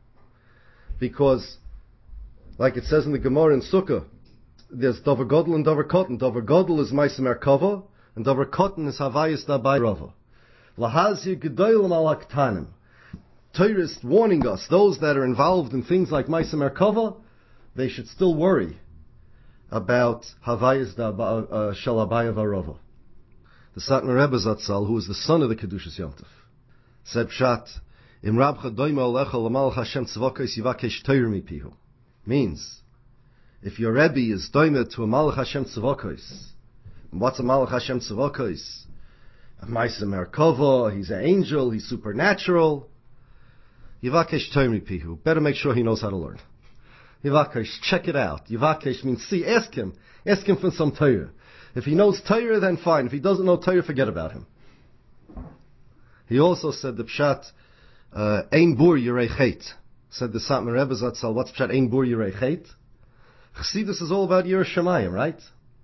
Because, like it says in the Gemara in Sukkah, there's Dover Godel and Dover Kotten. Dover Godel is Maisa Merkava, and Dover Kotten is Havayis Dabai Rava. Lahazhir gedolim al haktanim. Torah is warning us, those that are involved in things like Maisa Merkava, they should still worry about Havayis Shel Abaye Varava. The Satmar Rebbe Zatzal, who is the son of the Kedushas Yom Tov, said Pshat, Im Rabcha Doima Olecha L'Malach Hashem Tzvokos Yivakesh Torah Mipihu. Means, if your Rebbe is Doima to a Malach Hashem Tzvokos, what's a Malach Hashem Tzvokos? A Maisa Merkava, he's an angel, he's supernatural. Yivakesh Torah Mipihu. Better make sure he knows how to learn. Yivakesh, check it out. Yivakesh means see, ask him for some Torah. If he knows Torah, then fine. If he doesn't know Torah, forget about him. He also said the pshat, Ein bur yirei chet. Said the Satmar Rebbe Zatzal, what's pshat Ein bur yirei chet? Chassidus is all about Yirei Shamayim, right?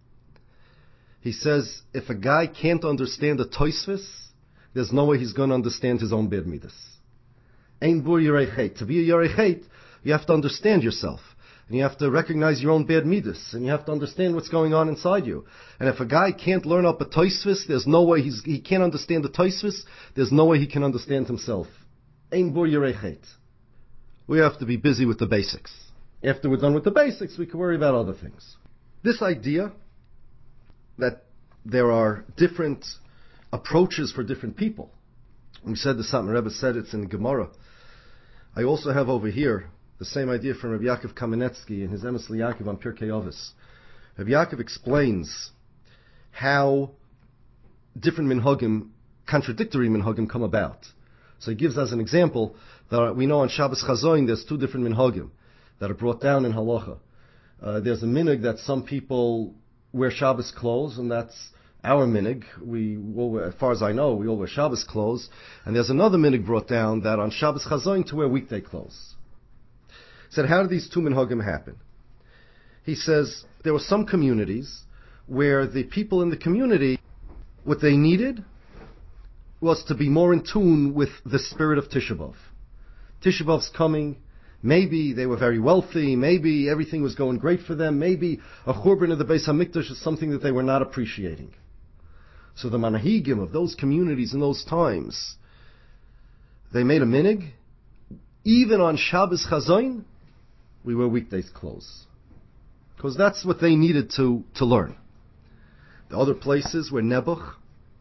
He says, if a guy can't understand the Tosfos, there's no way he's going to understand his own bad midas. Ein bur yirei chet. To be a yirei chet, you have to understand yourself. And you have to recognize your own bad midas, and you have to understand what's going on inside you. And if a guy can't learn up a Tosfos, there's no way he can't understand the Tosfos, there's no way he can understand himself. Ein bur yirei chet. We have to be busy with the basics. After we're done with the basics, we can worry about other things. This idea that there are different approaches for different people. We said the Satmar Rebbe said it's in Gemara. I also have over here the same idea from Rabbi Yaakov Kamenetsky in his Emes L'Yaakov on Pirkei Avos. Rabbi Yaakov explains how different minhagim, contradictory minhagim, come about. So he gives as an example that we know on Shabbos Chazoin there's two different minhagim that are brought down in halacha. There's a minhag that some people wear Shabbos clothes, and that's our minhag. As far as I know, we all wear Shabbos clothes. And there's another minhag brought down that on Shabbos Chazoin to wear weekday clothes. He said, how did these two minhagim happen? He says, there were some communities where the people in the community, what they needed was to be more in tune with the spirit of Tisha B'Av. Tisha B'Av's coming. Maybe they were very wealthy. Maybe everything was going great for them. Maybe a churban of the Beis HaMikdash is something that they were not appreciating. So the manahigim of those communities in those times, they made a minhag. Even on Shabbos Chazoin, we wear weekdays clothes. Because that's what they needed to learn. The other places were Nebuch,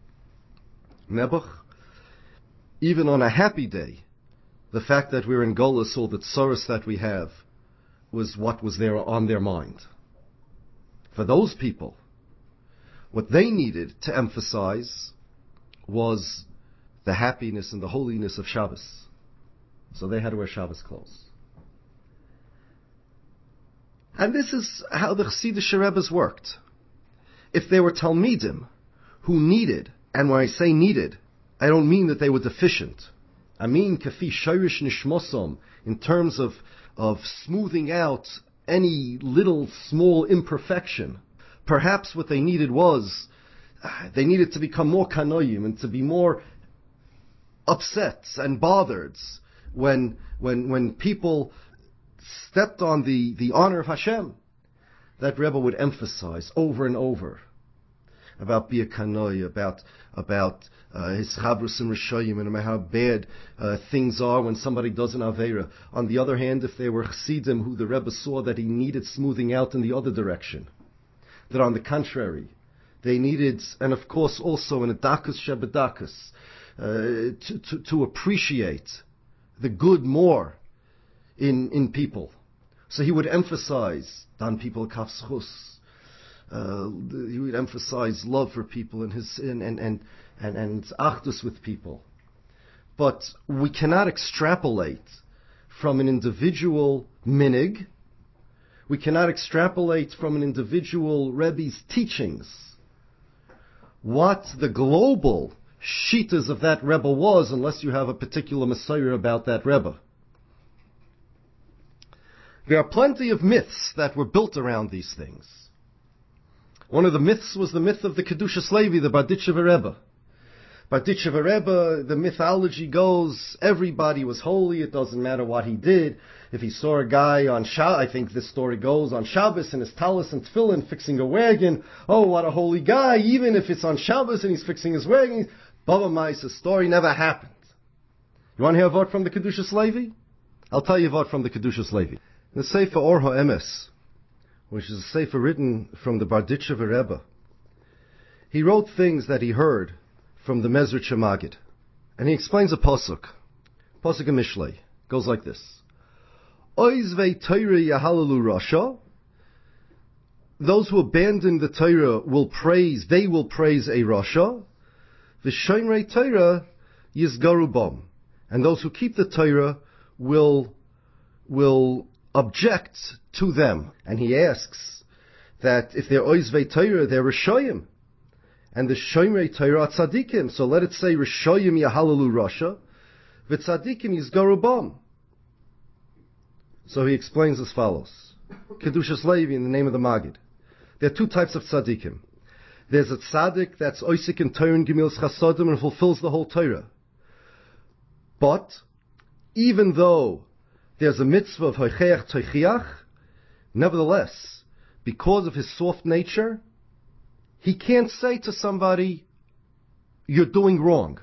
even on a happy day, the fact that we're in Golus, all the tzoros that we have, was what was there on their mind. For those people, what they needed to emphasize was the happiness and the holiness of Shabbos. So they had to wear Shabbos clothes. And this is how the Chassidish Rebbes worked. If there were Talmidim who needed, and when I say needed, I don't mean that they were deficient. I mean kafi shayrish nishmosom, in terms of smoothing out any little small imperfection. Perhaps what they needed was, they needed to become more kanoyim and to be more upset and bothered when people stepped on the honor of Hashem. That Rebbe would emphasize over and over about Bia Kanoi, about his Chabrus and Rishayim, and how bad things are when somebody does an Aveira. On the other hand, if there were Chassidim who the Rebbe saw that he needed smoothing out in the other direction, that on the contrary, they needed, and of course also in a Dakas Shebedakas, to appreciate the good more in people. So he would emphasize, Dan people kafschus, he would emphasize love for people and achdus with people. But we cannot extrapolate from an individual minig. We cannot extrapolate from an individual Rebbe's teachings what the global shitas of that Rebbe was, unless you have a particular Messiah about that Rebbe. There are plenty of myths that were built around these things. One of the myths was the myth of the Kedushas Levi, the Barditchever Rebbe. Barditchever Rebbe, the mythology goes, everybody was holy, it doesn't matter what he did. If he saw a guy on Shabbos, I think this story goes, on Shabbos in his talis and tefillin fixing a wagon, oh, what a holy guy, even if it's on Shabbos and he's fixing his wagon. Baba Maisa's story never happened. You want to hear a word from the Kedushas Levi? I'll tell you a word from the Kedushas Levi. In the Sefer Or HaEmes, which is a sefer written from the Barditchever Rebbe, he wrote things that he heard from the Mezritch Magid. And he explains a pasuk in Mishlei. Goes like this. Oizvei Torah Yahalalu Rasha. Those who abandon the Torah will praise a Rasha. V'shoinrei Torah Yizgaru Bam. And those who keep the Torah will object to them. And he asks that if they're Oizvei Torah, they're Rishoyim. And the Shoimrei Torah are Tzadikim. So let it say Rishoyim Yahalalu Rasha. V'tzadikim Yizgaru Bam. So he explains as follows. Kedushas Levi in the name of the Magid. There are two types of tzaddikim. There's a tzaddik that's oisik in Torah and Gemilas Chasodim and fulfills the whole Torah. But, even though there's a mitzvah of hoicheach toichiach, nevertheless, because of his soft nature, he can't say to somebody, you're doing wrong.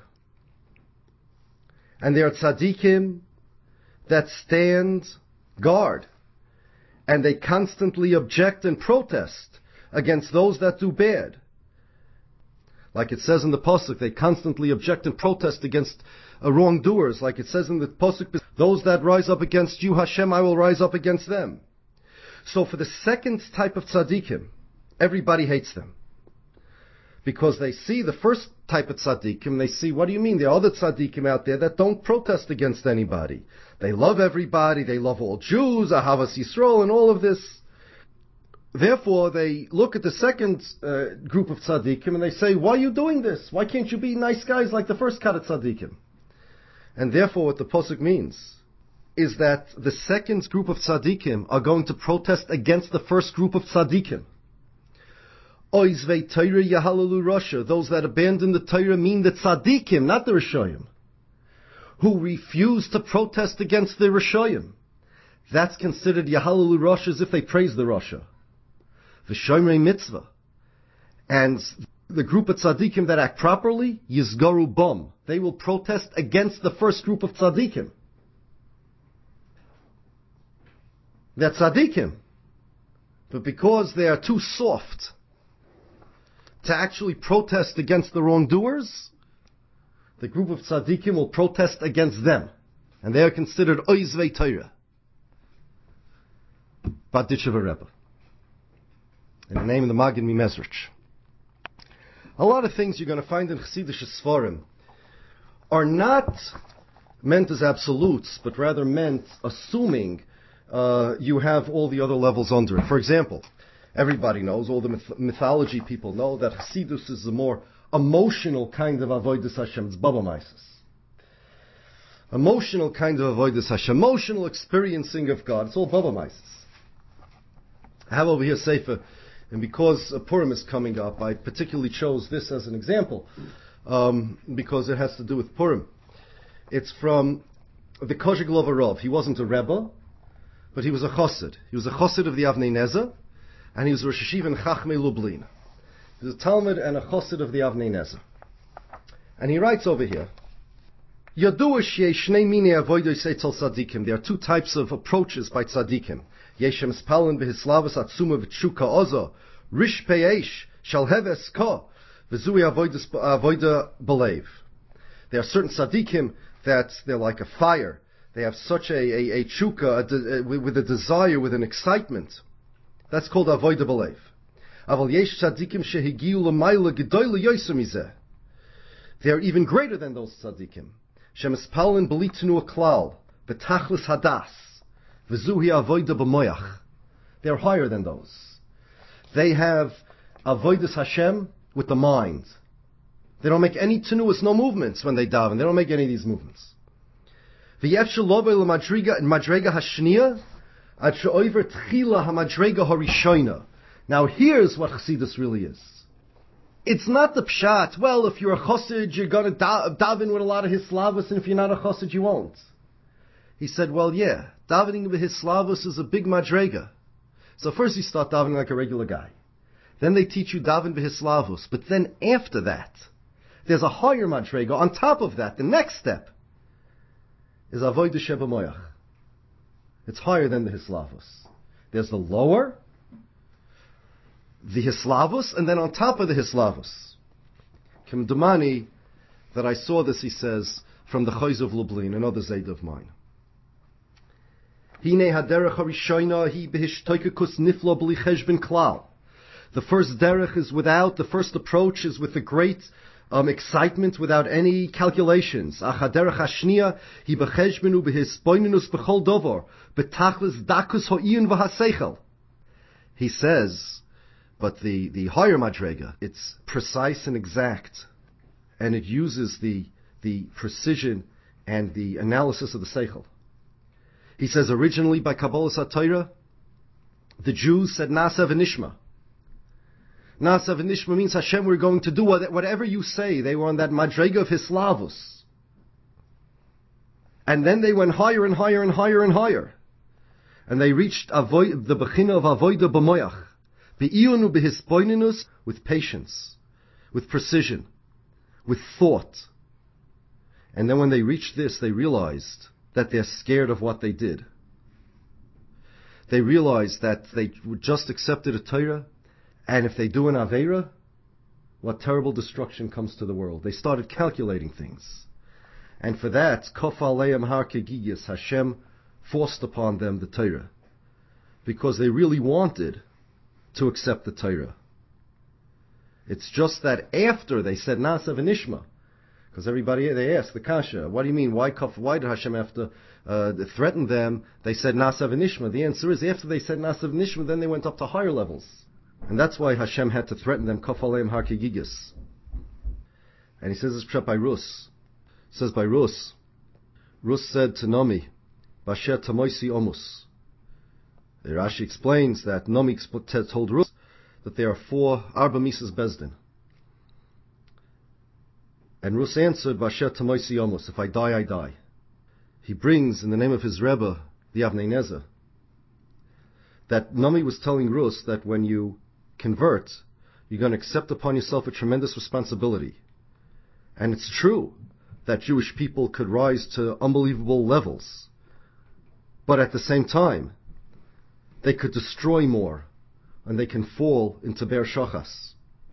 And there are tzaddikim that stand guard, and they constantly object and protest against those that do bad. Like it says in the pasuk, they constantly object and protest against wrongdoers. Like it says in the pasuk, those that rise up against you, Hashem, I will rise up against them. So for the second type of tzaddikim, everybody hates them. Because they see the first type of tzaddikim, they see, what do you mean? There are other tzaddikim out there that don't protest against anybody. They love everybody, they love all Jews, Ahavas Yisrael, and all of this. Therefore, they look at the second group of tzaddikim and they say, why are you doing this? Why can't you be nice guys like the first cut of tzaddikim? And therefore, what the pasuk means is that the second group of tzaddikim are going to protest against the first group of tzaddikim. Oizvei Torah Yahalalu Rasha. Those that abandon the Torah mean the tzaddikim, not the Rishoyim, who refuse to protest against the Rishoyim. That's considered Yahalalu Rasha as if they praise the Rasha. V'shoimrei mitzvah. And the group of tzaddikim that act properly, Yizgaru Bam. They will protest against the first group of tzaddikim. They're tzaddikim. But because they are too soft to actually protest against the wrongdoers, the group of tzaddikim will protest against them. And they are considered Oizvei Torah. Barditchever Rebbe. In the name of the Magid Mezritch. A lot of things you're going to find in Chassidish Sfarim are not meant as absolutes, but rather meant assuming you have all the other levels under it. For example, everybody knows, all the mythology people know, that Chassidus is a more emotional kind of Avodas Hashem. It's Baba Maisis. Emotional kind of Avodas Hashem. Emotional experiencing of God. It's all Baba Maisis. I have over here Sefer, and because Purim is coming up, I particularly chose this as an example, because it has to do with Purim. It's from the Kozhiglover Rav. He wasn't a Rebbe, but he was a Chassid. He was a Chassid of the Avnei Nezer, and he was a Rosh Yeshiva in Chachmei Lublin. He was a Talmud and a Chassid of the Avnei Nezer. And he writes over here, Yadua sheyei shnei minei avodos etzel tzadikim. There are two types of approaches by tzadikim. Yeshem spalin v'hislavas atzuma v'tshuka ozo. Rish peish shal heves ka. V'zui avoda belev. There are certain tzadikim that they're like a fire. They have such a tshuka, with a desire, with an excitement. That's called avoda belev. Aval yesh tzadikim shehigiu l'mayla gedoyle yoser mizeh. They are even greater than those tzadikim. Shemispalin belitnu aklal, betachlis hadas, v'zuhi avoida b'moyach. They are higher than those. They have avodas Hashem with the mind. They don't make any tenuas, no movements when they daven. They don't make any of these movements. V'yefshel love l'madriga madrega hashniya ad she'over tchila hamadrega harishoina. Now here's what Chassidus really is. It's not the pshat, well, if you're a chassid, you're going to daven with a lot of hislavus, and if you're not a chassid, you won't. He said, well, yeah, davening with hislavus is a big madrega. So first you start davening like a regular guy. Then they teach you daven v'hislavus. But then after that, there's a higher madrega. On top of that, the next step is avodah shebemoyach. It's higher than the hislavus. There's the lower, the hislavus, and then on top of the hislavus. Kimdumani, that I saw this, he says, from the Chayz of Lublin, another Zayd of mine. Hine haderech harishoina hi behishtoikekus niflo b'li cheshbon klal. The first derech is without, the first approach is with the great excitement, without any calculations. Ach haderech hashniya hi becheshbonu behispoinenus b'chol dovor betachlis dakus ho'iyun v'haseichel. He says, but the higher madrega, it's precise and exact, and it uses the precision and the analysis of the seichel. He says originally by Kabbalah HaTorah, the Jews said Nasa v'nishma. Nasa v'nishma means Hashem, we're going to do whatever you say. They were on that madrega of hislavus. And then they went higher and higher and higher and higher. And they reached the bechina of avoida b'moyach. Be'iyunu behispoinenus, with patience, with precision, with thought. And then when they reached this, they realized that they're scared of what they did. They realized that they just accepted a Torah, and if they do an Aveira, what terrible destruction comes to the world. They started calculating things. And for that, Kof Aleim Har Kegiyas, Hashem forced upon them the Torah. Because they really wanted to accept the Torah. It's just that after they said Nasa v'nishma, because everybody, they asked the Kasha, what do you mean, why did Hashem have to threaten them? They said Nasa v'nishma. The answer is, after they said Nasa v'nishma, then they went up to higher levels. And that's why Hashem had to threaten them, Kof Aleim Har Kegiyas. And he says this pshat by Rus. It says by Rus said to Nomi, Basher Tamoisi Omus. The Rashi explains that Nomi told Rus that there are 4 Arba Misas Bezdin. And Rus answered, Basher Tamoisi Omus, if I die, I die. He brings, in the name of his Rebbe, the Avnei Nezer, that Nomi was telling Rus that when you convert, you're going to accept upon yourself a tremendous responsibility. And it's true that Jewish people could rise to unbelievable levels. But at the same time, they could destroy more, and they can fall into Be'er Shachas.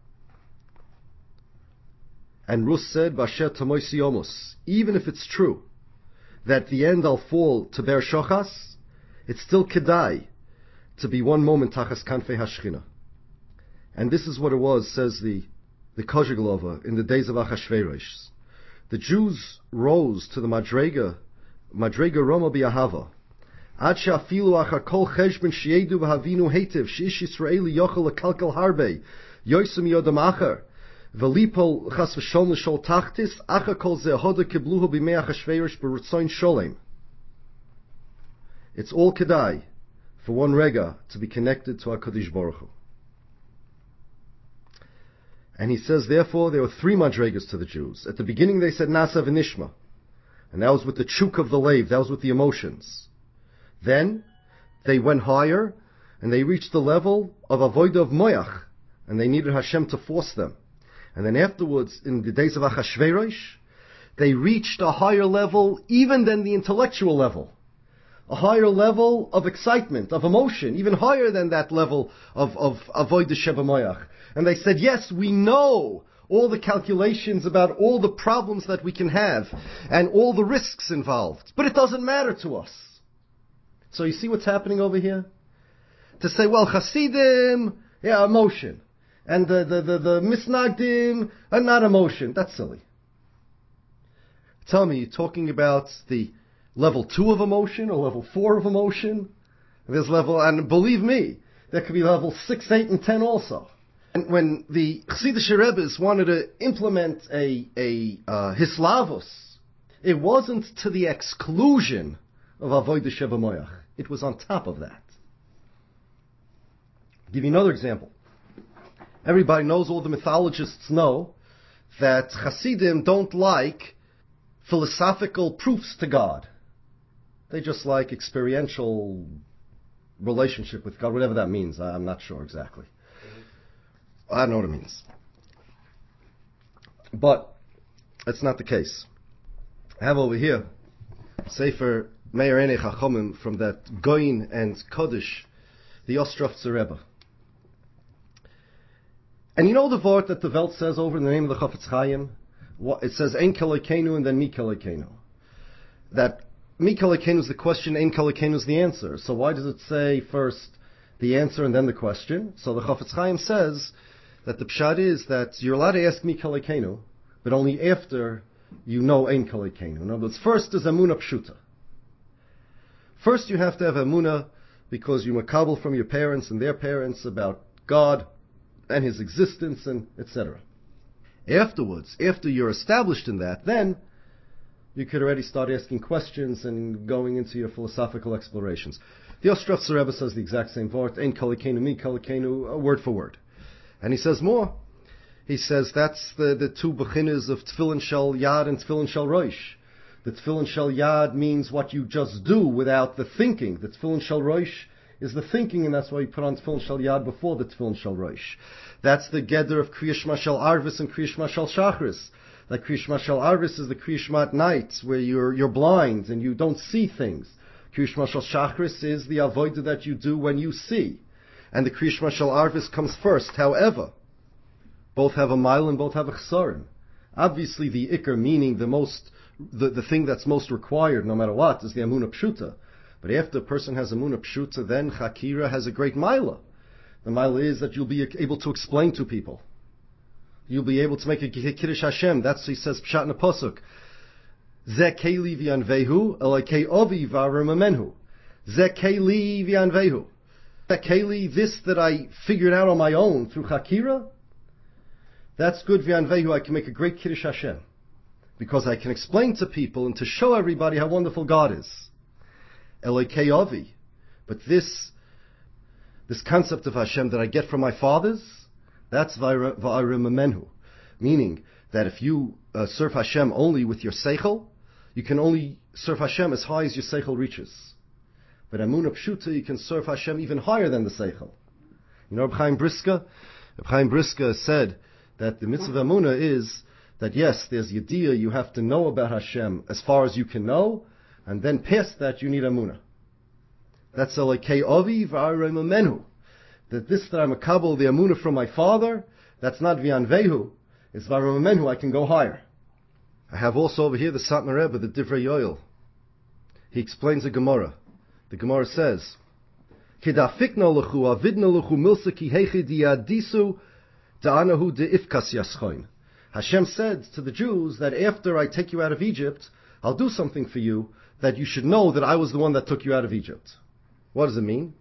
And Rus said, Basher Tamoisi Omus, even if it's true that at the end I'll fall to Be'er Shachas, it's still kedai to be one moment Tachas Kanfei Hashchina. And this is what it was, says the Kozheglova, in the days of Achashverosh. The Jews rose to the Madrega Roma B'Yahava, Ad she'afilu achar kol cheshbon sheyedu v'havinu hetiv she'ish Yisraeli yochel lekalkel harbe yoisem yodam achar v'lipol chas v'shol l'shol tachtis achar kol zehoda kibluhu b'mei Achashverosh b'ritzoin sholem. It's all kedai for one rega to be connected to HaKadosh Baruch Hu. And he says, therefore, there were 3 madregas to the Jews. At the beginning they said Nasa v'nishma, and that was with the chuk of the lave, that was with the emotions. Then they went higher, and they reached the level of avodah of moyach, and they needed Hashem to force them. And then afterwards, in the days of Achashverosh, they reached a higher level even than the intellectual level. A higher level of excitement, of emotion, even higher than that level of avodah shebemoyach. And they said, yes, we know all the calculations about all the problems that we can have, and all the risks involved, but it doesn't matter to us. So you see what's happening over here? To say, well, Hasidim, Yeah, emotion. And the misnagdim are not emotion. That's silly. Tell me, you're talking about the level 2 of emotion or level 4 of emotion? There's level, and believe me, there could be level 6, 8, and 10 also. And when the Chassidish Rebbes wanted to implement a Hislavus, it wasn't to the exclusion of Avodah Sheva Moach. It was on top of that. I'll give you another example. Everybody knows, all the mythologists know, that Hasidim don't like philosophical proofs to God. They just like experiential relationship with God, whatever that means. I'm not sure exactly. I don't know what it means. But that's not the case. I have over here Sefer Meir Einei Chachomim from that Goin and Kodesh, the Ostrovtzer Rebbe. And you know the word that the Welt says over in the name of the Chafetz Chaim? It says Ein Kelokeinu and then Mi Kelokeinu. That Mi Kelokeinu is the question, Ein Kelokeinu is the answer. So why does it say first the answer and then the question? So the Chafetz Chaim says that the pshat is that you're allowed to ask Mi Kelokeinu, but only after you know Ein Kelokeinu. In other words, first is Emunah Pshuta. First you have to have Emunah because you're makabel from your parents and their parents about God and His existence and etc. Afterwards, after you're established in that, then you could already start asking questions and going into your philosophical explorations. The Ostrovtzer Rebbe says the exact same word, Ein Kelokeinu, Mi Kelokeinu, word for word. And he says more. He says that's the two beginners of Tefillin Shel Yad and Tefillin Shel Rosh. The Tefillin Shel Yad means what you just do without the thinking. The Tefillin Shel Rosh is the thinking, and that's why you put on Tefillin Shel Yad before the Tefillin Shel Rosh. That's the Geder of Kriya Shema Shel Arvis and Kriya Shema Shel Shachris. Like Kriya Shema Shel Arvis is the Kriya Shema at night, where you're blind and you don't see things. Kriya Shema Shel Shachris is the avodah that you do when you see. And the Kriya Shema Shel Arvis comes first. However, both have a mile and both have a chesaron. Obviously, the ikar, meaning the thing that's most required, no matter what, is the Emunah Pshuta. But after a person has Emunah Pshuta, then Chakira has a great milah. The milah is that you'll be able to explain to people. You'll be able to make a Kiddush Hashem. That's, he says, Pshat in a Pasuk. Ze keili v'yanvehu, elokei ovi v'aramamenhu. Ze keili v'yanvehu. That keili, this that I figured out on my own through Chakira, that's good v'yanvehu. I can make a great Kiddush Hashem. Because I can explain to people and to show everybody how wonderful God is. Elokei ovi. But this concept of Hashem that I get from my fathers, that's v'aramamenhu. Meaning that if you serve Hashem only with your seichel, you can only serve Hashem as high as your seichel reaches. But Emunah Pshuta, you can serve Hashem even higher than the seichel. You know Reb Chaim Brisker? Reb Chaim Brisker said that the mitzvah of Emunah is that yes, there's Yediyah, you have to know about Hashem as far as you can know, and then past that you need Emunah. That's Elokei Ovi v'aramamenhu. That this that I'm a kabul, the Emunah from my father, that's not v'yanvehu, it's v'aramamenhu, I can go higher. I have also over here the Satmar Rebbe, the Divrei Yoel. He explains a Gemara. The Gemara says, Kedafikna lechu avidna lechu milsa ki hechi diadisu da'anahu de'ifkas yaschoin. Hashem said to the Jews that after I take you out of Egypt, I'll do something for you that you should know that I was the one that took you out of Egypt. What does it mean?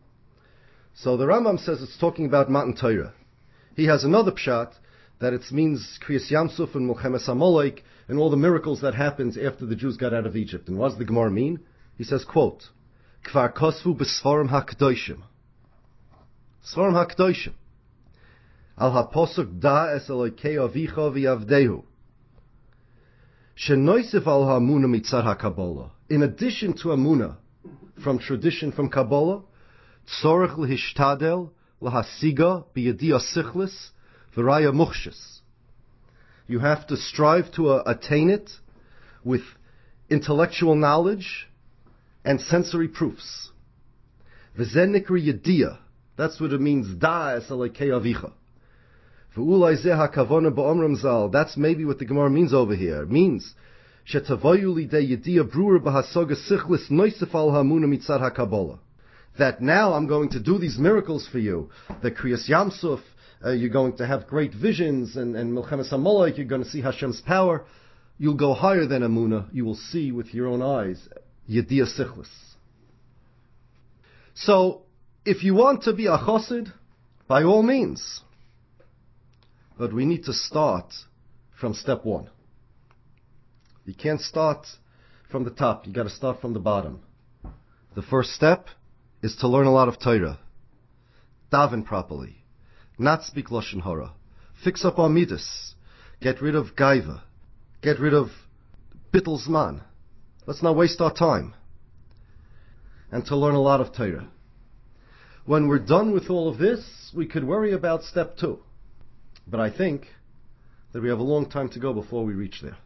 So the Rambam says it's talking about Matan Torah. He has another pshat that it means Kriyas Yamsuf and Milchemes Amalek and all the miracles that happened after the Jews got out of Egypt. And what does the Gemara mean? He says, quote, Kvar kosvu b'sfarim ha'kedoshim. Svarim ha'kedoshim. Al ha'posuk da es Elokei avicha v'yavdehu. Shenoisef al ha'amuna mitzad ha'kabbalah. In addition to Amuna, from tradition from Kabbalah, tzorech lehishtadel lahasiga biyadiyah sichlis v'raya muchshis. You have to strive to attain it with intellectual knowledge and sensory proofs. V'zen nikri yadiyah. That's what it means. Da es Elokei avicha. V'ulai zeh ha'kavona ba'omram zal. That's maybe what the Gemara means over here. It means shetavayu lidei yediyah brewer b'hasoga sichlis noisef al ha'amuna mitzad ha'kabbalah. that now I'm going to do these miracles for you. The Kriyas Yamsuf, you're going to have great visions, and Milchemes HaMolech, you're going to see Hashem's power. You'll go higher than Amunah. You will see with your own eyes Yediyah Sichlis. So, if you want to be a chassid, by all means. But we need to start from step one. You can't start from the top. You got to start from the bottom. The first step is to learn a lot of Torah. Daven properly. Not speak Lashon Hara. Fix up our midas. Get rid of gaiva. Get rid of bittul zman. Let's not waste our time. And to learn a lot of Torah. When we're done with all of this, we could worry about step two. But I think that we have a long time to go before we reach there.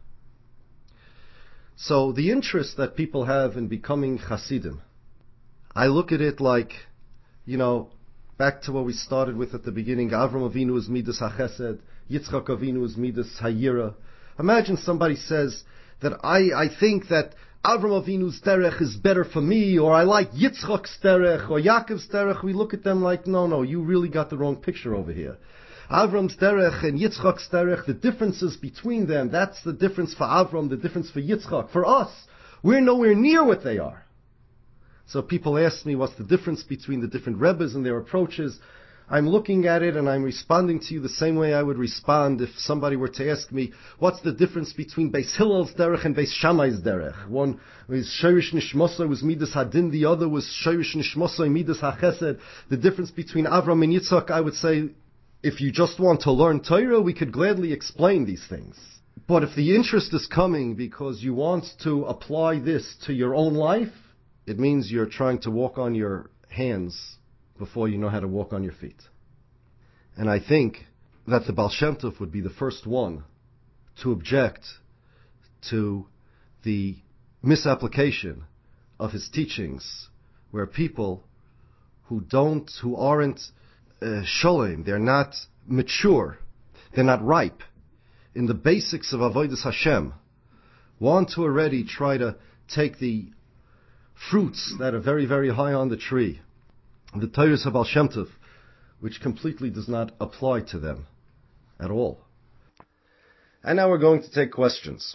So the interest that people have in becoming Hasidim, I look at it like, back to what we started with at the beginning. Avram Avinu is Midas HaChesed, Yitzchak Avinu is Midas HaYira. Imagine somebody says that I think that Avram Avinu's derech is better for me, or I like Yitzchak's derech, or Yaakov's derech. We look at them like, no, you really got the wrong picture over here. Avram's derech and Yitzchak's derech, the differences between them, that's the difference for Avram, the difference for Yitzchak. For us, we're nowhere near what they are. So people ask me what's the difference between the different Rebbes and their approaches. I'm looking at it and I'm responding to you the same way I would respond if somebody were to ask me, what's the difference between Beis Hillel's derech and Beis Shammai's derech? One was Shorish Nishmosoi, was Midas Hadin, the other was Shorish Nishmosoi, Midas HaChesed. The difference between Avram and Yitzchak, I would say, if you just want to learn Torah, we could gladly explain these things. But if the interest is coming because you want to apply this to your own life, it means you're trying to walk on your hands before you know how to walk on your feet. And I think that the Baal Shem Tov would be the first one to object to the misapplication of his teachings, where people who aren't sholem, they're not mature, they're not ripe in the basics of Avodas Hashem, want to already try to take the fruits that are very, very high on the tree, the Torahs of Baal Shem Tov, which completely does not apply to them at all. And now we're going to take questions.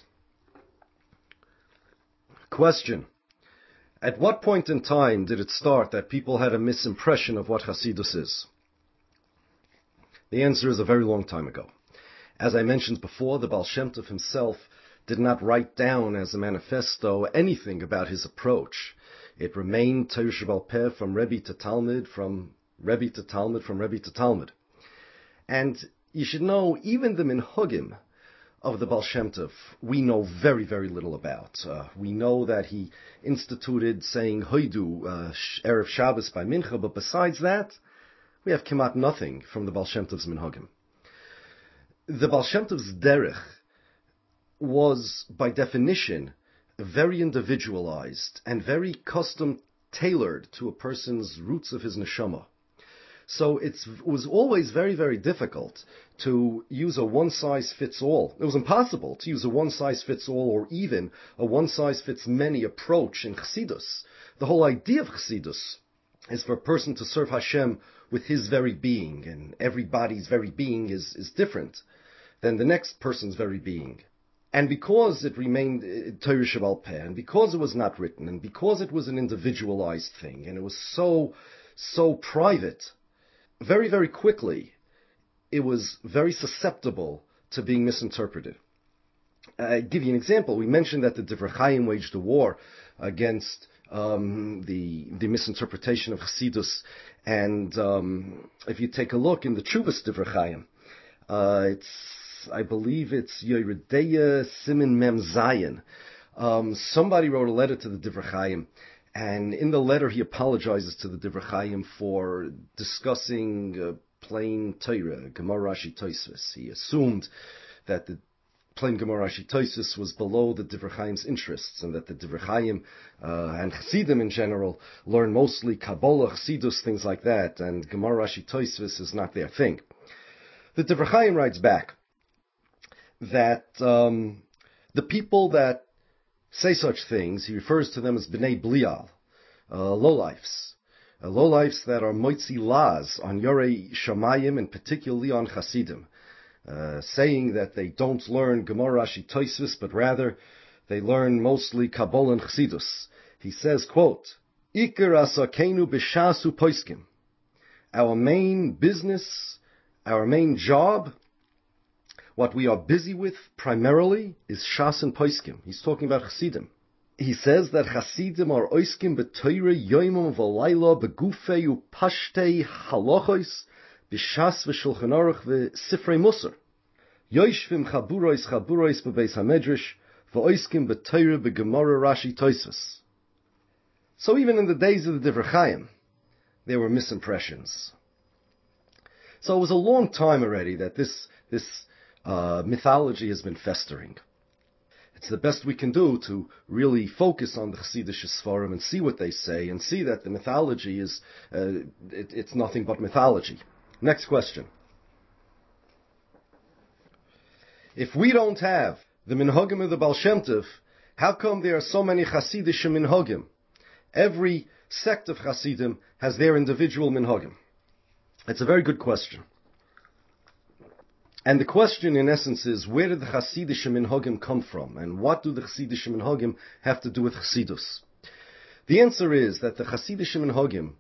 Question: at what point in time did it start that people had a misimpression of what Hasidus is? The answer is a very long time ago. As I mentioned before, the Baal Shem Tov himself did not write down as a manifesto anything about his approach. It remained Torah Sheba'al Peh from Rebbe to Talmud, from Rebbe to Talmud, from Rebbe to Talmud. And you should know, even the minhagim of the Baal Shem Tov, we know very, very little about. We know that he instituted saying Hoidu, Erev Shabbos by Mincha, but besides that, we have kemat nothing from the Baal Shem Tov's minhagim. The Baal Shem Tov's derech was, by definition, very individualized and very custom-tailored to a person's roots of his neshama. So it was always very, very difficult to use a one-size-fits-all. It was impossible to use a one-size-fits-all or even a one-size-fits-many approach in Chassidus. The whole idea of Chassidus is for a person to serve Hashem with his very being, and everybody's very being is different than the next person's very being. And because it remained Torah Sheba'al Peh, and because it was not written, and because it was an individualized thing, and it was so private, very, very quickly, it was very susceptible to being misinterpreted. I'll give you an example. We mentioned that the Divrei Chaim waged a war against the misinterpretation of Chassidus, and if you take a look in the Chuvas Divrei Chaim, I believe it's Yeridea Simin Mem Zayin. Somebody wrote a letter to the Divrei Chaim, and in the letter he apologizes to the Divrei Chaim for discussing plain Torah, Gemara Rashi Tosfos. He assumed that the plain Gemara Rashi Tosfos was below the Divrei Chaim's interests, and that the Divrei Chaim and Chassidim in general learn mostly Kabbalah, Chassidus, things like that, and Gemara Rashi Tosfos is not their thing. The Divrei Chaim writes back that the people that say such things, he refers to them as Bnei Blial, lowlifes, lowlifes that are moitzi las on Yorei Shamayim and particularly on Hasidim, saying that they don't learn Gemara Rashi Tosfos, but rather they learn mostly Kabbalah and Chassidus. He says, quote, Iker asakenu b'shasu poiskim. Our main business, our main job, what we are busy with primarily is Shas and Poiskim. He's talking about Hasidim. He says that Hasidim are oiskim b'toire yoimim v'layla begufei upashtei halachos b'shas v'shulchan aruch v'sifrei musar. Yoishvim chaburois b'beis hamedrash v'oiskim b'toire b'gemara Rashi Tosfos. So even in the days of the Divrei Chaim, there were misimpressions. So it was a long time already that this mythology has been festering. It's the best we can do to really focus on the Chassidish Sfarim and see what they say and see that the mythology is, it's nothing but mythology. Next question. If we don't have the minhagim of the Baal Shem Tov, how come there are so many Chassidish minhagim? Every sect of Hasidim has their individual minhagim. It's a very good question. And the question in essence is, where did the Hasidish minhagim come from? And what do the Hasidish minhagim have to do with Chassidus? The answer is that the Hasidish minhagim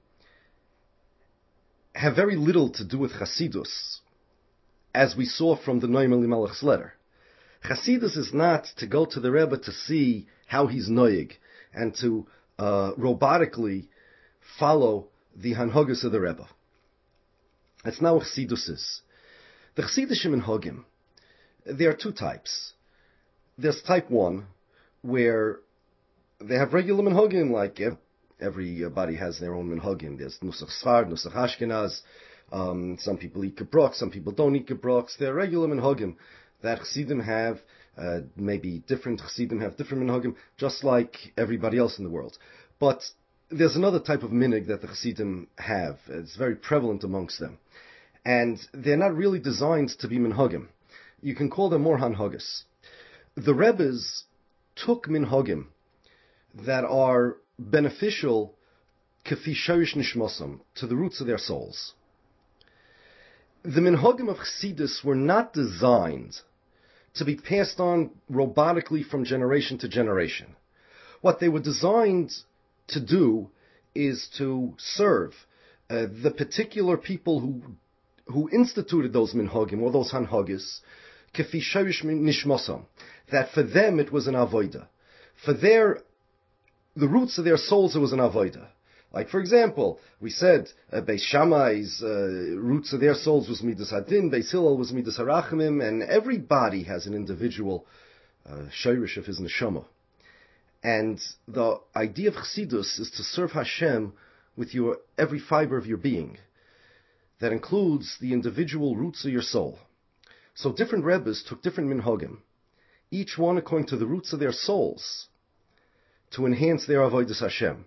have very little to do with Chassidus, as we saw from the Noam Elimelech's letter. Chassidus is not to go to the Rebbe to see how he's noyig and to robotically follow the hanhagas of the Rebbe. That's not what Chassidus is. The Chassidish minhagim, there are two types. There's type 1, where they have regular minhagim, like everybody has their own minhagim. There's Nusach Sfard, Nusach Ashkenaz. Some people eat gebrok, some people don't eat gebroks. They're regular minhagim that Chassidim have. Maybe different Chassidim have different minhagim, just like everybody else in the world. But there's another type of minig that the Chassidim have. It's very prevalent amongst them. And they're not really designed to be minhagim. You can call them more hanhagas. The Rebbes took minhagim that are beneficial kefi shorish nishmosam, to the roots of their souls. The minhagim of Chassidus were not designed to be passed on robotically from generation to generation. What they were designed to do is to serve the particular people who instituted those minhagim, or those hanhagis, kefi shorish nishmosam, that for them it was an avoida. For the roots of their souls it was an avoida. Like, for example, we said Beis Shammai's roots of their souls was Midas Hadin, Beis Hillel was Midas Harachamim, and everybody has an individual shayrish of his neshama. And the idea of Chassidus is to serve Hashem with every fiber of your being. That includes the individual roots of your soul. So different Rebbes took different minhagim, each one according to the roots of their souls, to enhance their avodas Hashem.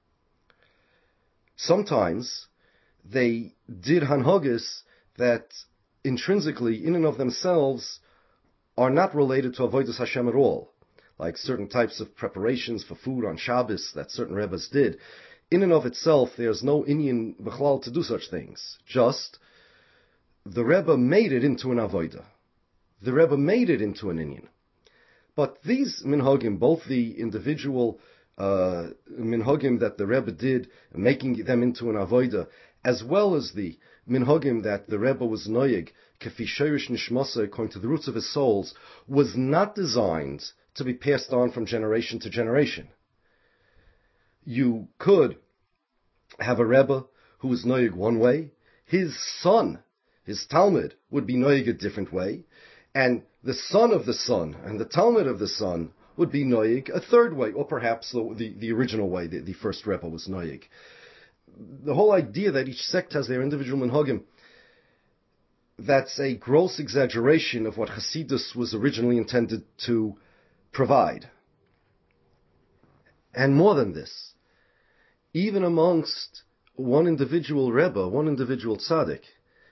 Sometimes they did hanhagas that intrinsically, in and of themselves, are not related to avodas Hashem at all, like certain types of preparations for food on Shabbos that certain Rebbes did. In and of itself, there's no inyan b'chlal to do such things. Just, the Rebbe made it into an avodah. The Rebbe made it into an inyan. But these minhagim, both the individual minhagim that the Rebbe did, making them into an avodah, as well as the minhagim that the Rebbe was noyeg, kefi shorish nishmasa, according to the roots of his souls, was not designed to be passed on from generation to generation. You could have a Rebbe who was noyeg one way, his son, his Talmud, would be noyeg a different way, and the son of the son and the Talmud of the son would be noyeg a third way, or perhaps the original way, the first Rebbe was noyeg. The whole idea that each sect has their individual minhagim, that's a gross exaggeration of what Hasidus was originally intended to provide. And more than this, even amongst one individual Rebbe, one individual tzaddik,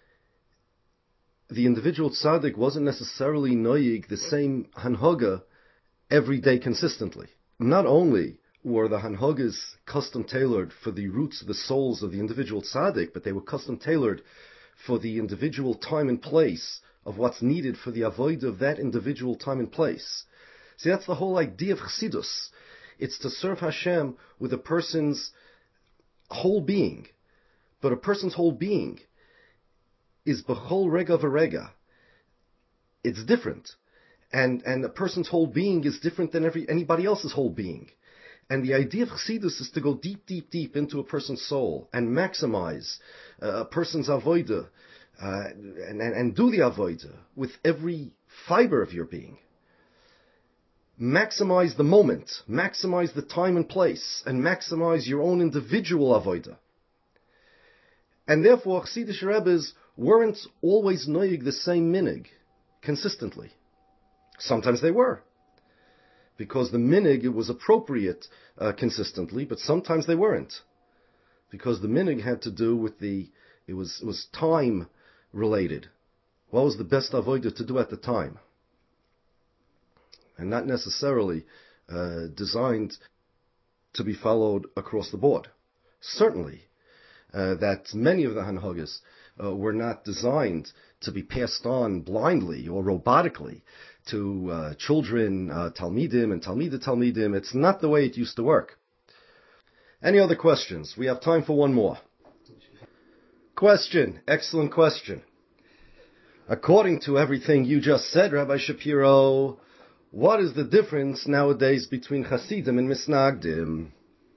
the individual tzaddik wasn't necessarily noyig the same hanhaga every day consistently. Not only were the Hanhagas custom tailored for the roots of the souls of the individual tzaddik, but they were custom tailored for the individual time and place of what's needed for the avodah of that individual time and place. See, that's the whole idea of Chassidus. It's to serve Hashem with a person's whole being. But a person's whole being is b'chol rega v'rega. It's different. And a person's whole being is different than anybody else's whole being. And the idea of Chassidus is to go deep, deep, deep into a person's soul and maximize a person's avodah and do the avodah with every fiber of your being. Maximize the moment, maximize the time and place, and maximize your own individual avodah. And therefore, Chassidish Rebbes weren't always noyig the same minig consistently. Sometimes they were, because the minig it was appropriate consistently, but sometimes they weren't, because the minig had to do with it was time related. What was the best avodah to do at the time? And not necessarily designed to be followed across the board. Certainly, that many of the Hanhagas were not designed to be passed on blindly or robotically to children, Talmidim and Talmidim. It's not the way it used to work. Any other questions? We have time for one more. Question. Excellent question. According to everything you just said, Rabbi Shapiro, what is the difference nowadays between Hasidim and Misnagdim?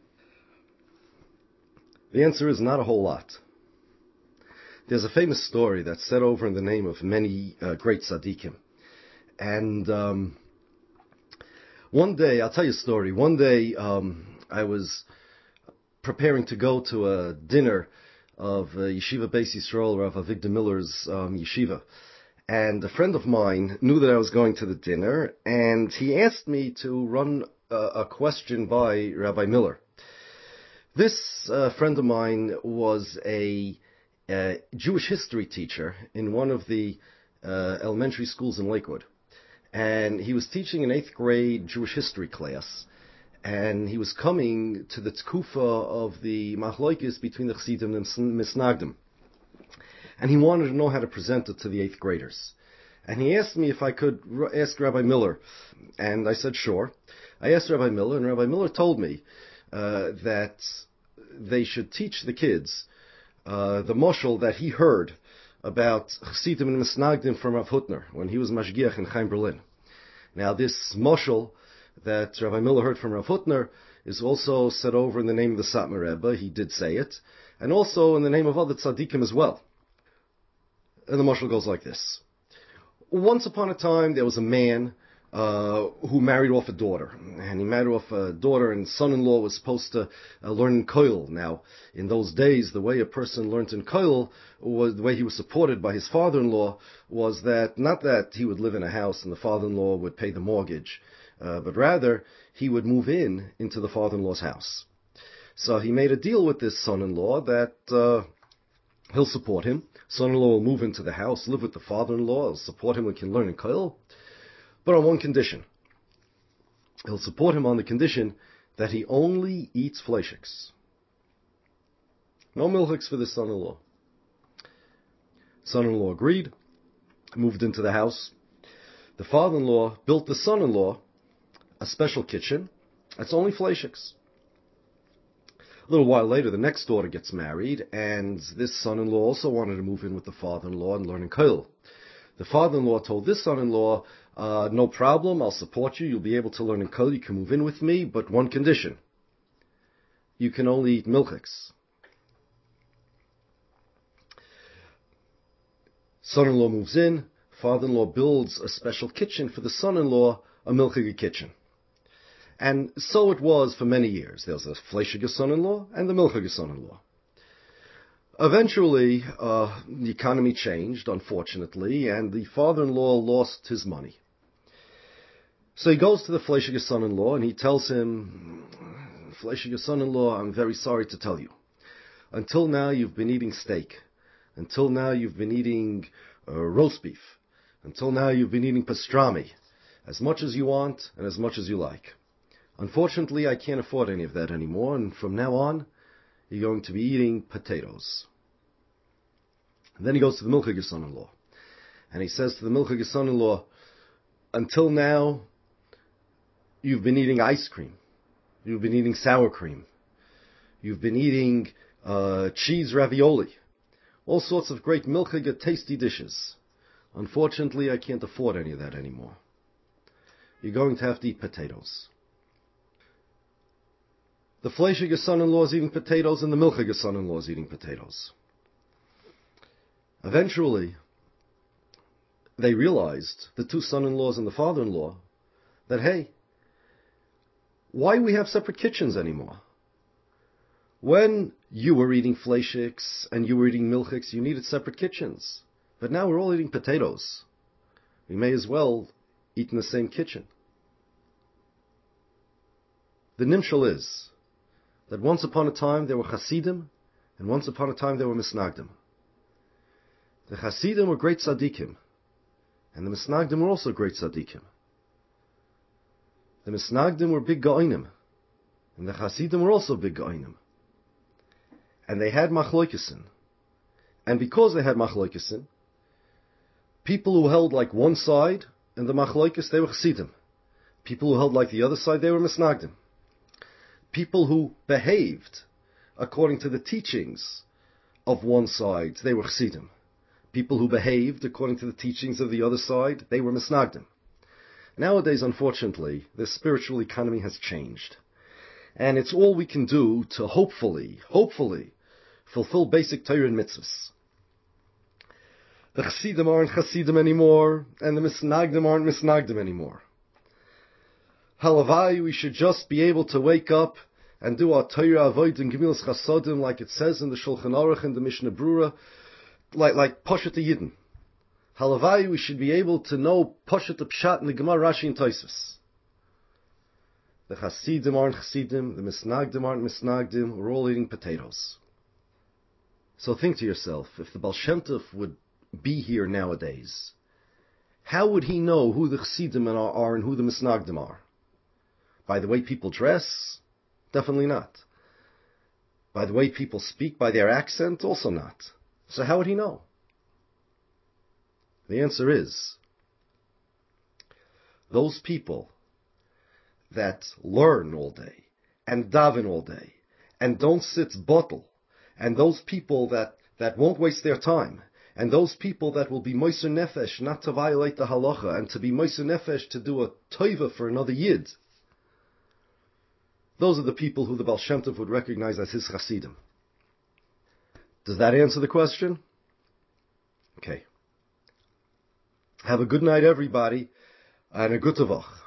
The answer is not a whole lot. There's a famous story that's said over in the name of many great tzaddikim. And one day, I'll tell you a story. One day, I was preparing to go to a dinner of Yeshiva Beis Yisrael, Rav Avigdor Miller's yeshiva. And a friend of mine knew that I was going to the dinner, and he asked me to run a question by Rabbi Miller. This friend of mine was a Jewish history teacher in one of the elementary schools in Lakewood. And he was teaching an 8th grade Jewish history class. And he was coming to the tkufa of the machloikis between the Chassidim and Misnagdim. And he wanted to know how to present it to the 8th graders. And he asked me if I could ask Rabbi Miller. And I said, sure. I asked Rabbi Miller, and Rabbi Miller told me that they should teach the kids the moshel that he heard about Chassidim and Misnagdim from Rav Hutner when he was Mashgiach in Chaim Berlin. Now this moshel that Rabbi Miller heard from Rav Hutner is also said over in the name of the Satmar Rebbe. He did say it. And also in the name of other tzaddikim as well. And the moshel goes like this. Once upon a time, there was a man who married off a daughter. And he married off a daughter, and son-in-law was supposed to learn in koil. Now, in those days, the way a person learned in koil, was the way he was supported by his father-in-law, was that, not that he would live in a house and the father-in-law would pay the mortgage, but rather, he would move into the father-in-law's house. So he made a deal with this son-in-law that he'll support him. Son-in-law will move into the house, live with the father-in-law, he'll support him and can learn in koil, but on one condition. He'll support him on the condition that he only eats fleishiks. No milchiks for the son-in-law. Son-in-law agreed, moved into the house. The father-in-law built the son-in-law a special kitchen. That's only fleishiks. A little while later, the next daughter gets married, and this son-in-law also wanted to move in with the father-in-law and learn in koil. The father-in-law told this son-in-law, no problem, I'll support you, you'll be able to learn in koil, you can move in with me, but one condition. You can only eat milchiks. Son-in-law moves in, father-in-law builds a special kitchen for the son-in-law, a milchige kitchen. And so it was for many years. There was a fleishige son-in-law and the milchige son-in-law. Eventually, the economy changed, unfortunately, and the father-in-law lost his money. So he goes to the fleishige son-in-law and he tells him, fleishige son-in-law, I'm very sorry to tell you. Until now you've been eating steak. Until now you've been eating roast beef. Until now you've been eating pastrami. As much as you want and as much as you like. Unfortunately, I can't afford any of that anymore, and from now on, you're going to be eating potatoes. And then he goes to the Milchige son-in-law, and he says to the Milchige son-in-law, until now, you've been eating ice cream, you've been eating sour cream, you've been eating cheese ravioli, all sorts of great milchige, tasty dishes. Unfortunately, I can't afford any of that anymore. You're going to have to eat potatoes. The fleishige son-in-law is eating potatoes, and the milchige son-in-law is eating potatoes. Eventually, they realized, the two son-in-laws and the father-in-law, that, hey, why do we have separate kitchens anymore? When you were eating fleishiks and you were eating milchiks, you needed separate kitchens. But now we're all eating potatoes. We may as well eat in the same kitchen. The nimshal is that once upon a time there were Hasidim, and once upon a time there were Misnagdim. The Hasidim were great tzaddikim, and the Misnagdim were also great tzaddikim. The Misnagdim were big Gaonim, and the Hasidim were also big Gaonim. And they had machloikesin. And because they had machloikesin, people who held like one side in the machloikis, they were Hasidim. People who held like the other side, they were Misnagdim. People who behaved according to the teachings of one side, they were Hasidim. People who behaved according to the teachings of the other side, they were Misnagdim. Nowadays, unfortunately, the spiritual economy has changed. And it's all we can do to hopefully fulfill basic Torah and mitzvahs. The Chassidim aren't Chassidim anymore, and the Misnagdim aren't Misnagdim anymore. Halavai, we should just be able to wake up and do our Torah Avoid and Gemilas Chasodim like it says in the Shulchan Aruch and the Mishnah Brura, like Poshet Yidden. Halavai, we should be able to know Poshet Pshat in the Gemara, Rashi, and Tosfos. The Hasidim aren't Hasidim, the Misnagdim aren't Misnagdim, we're all eating potatoes. So think to yourself, if the Baal Shem Tov would be here nowadays, how would he know who the Hasidim are and who the Misnagdim are? By the way people dress? Definitely not. By the way people speak, by their accent? Also not. So how would he know? The answer is, those people that learn all day, and daven all day, and don't sit bottle, and those people that won't waste their time, and those people that will be moiser nefesh not to violate the halacha, and to be moiser nefesh to do a toiva for another yid, those are the people who the Baal Shem Tov would recognize as his Hasidim. Does that answer the question? Okay. Have a good night, everybody, and a good tavach.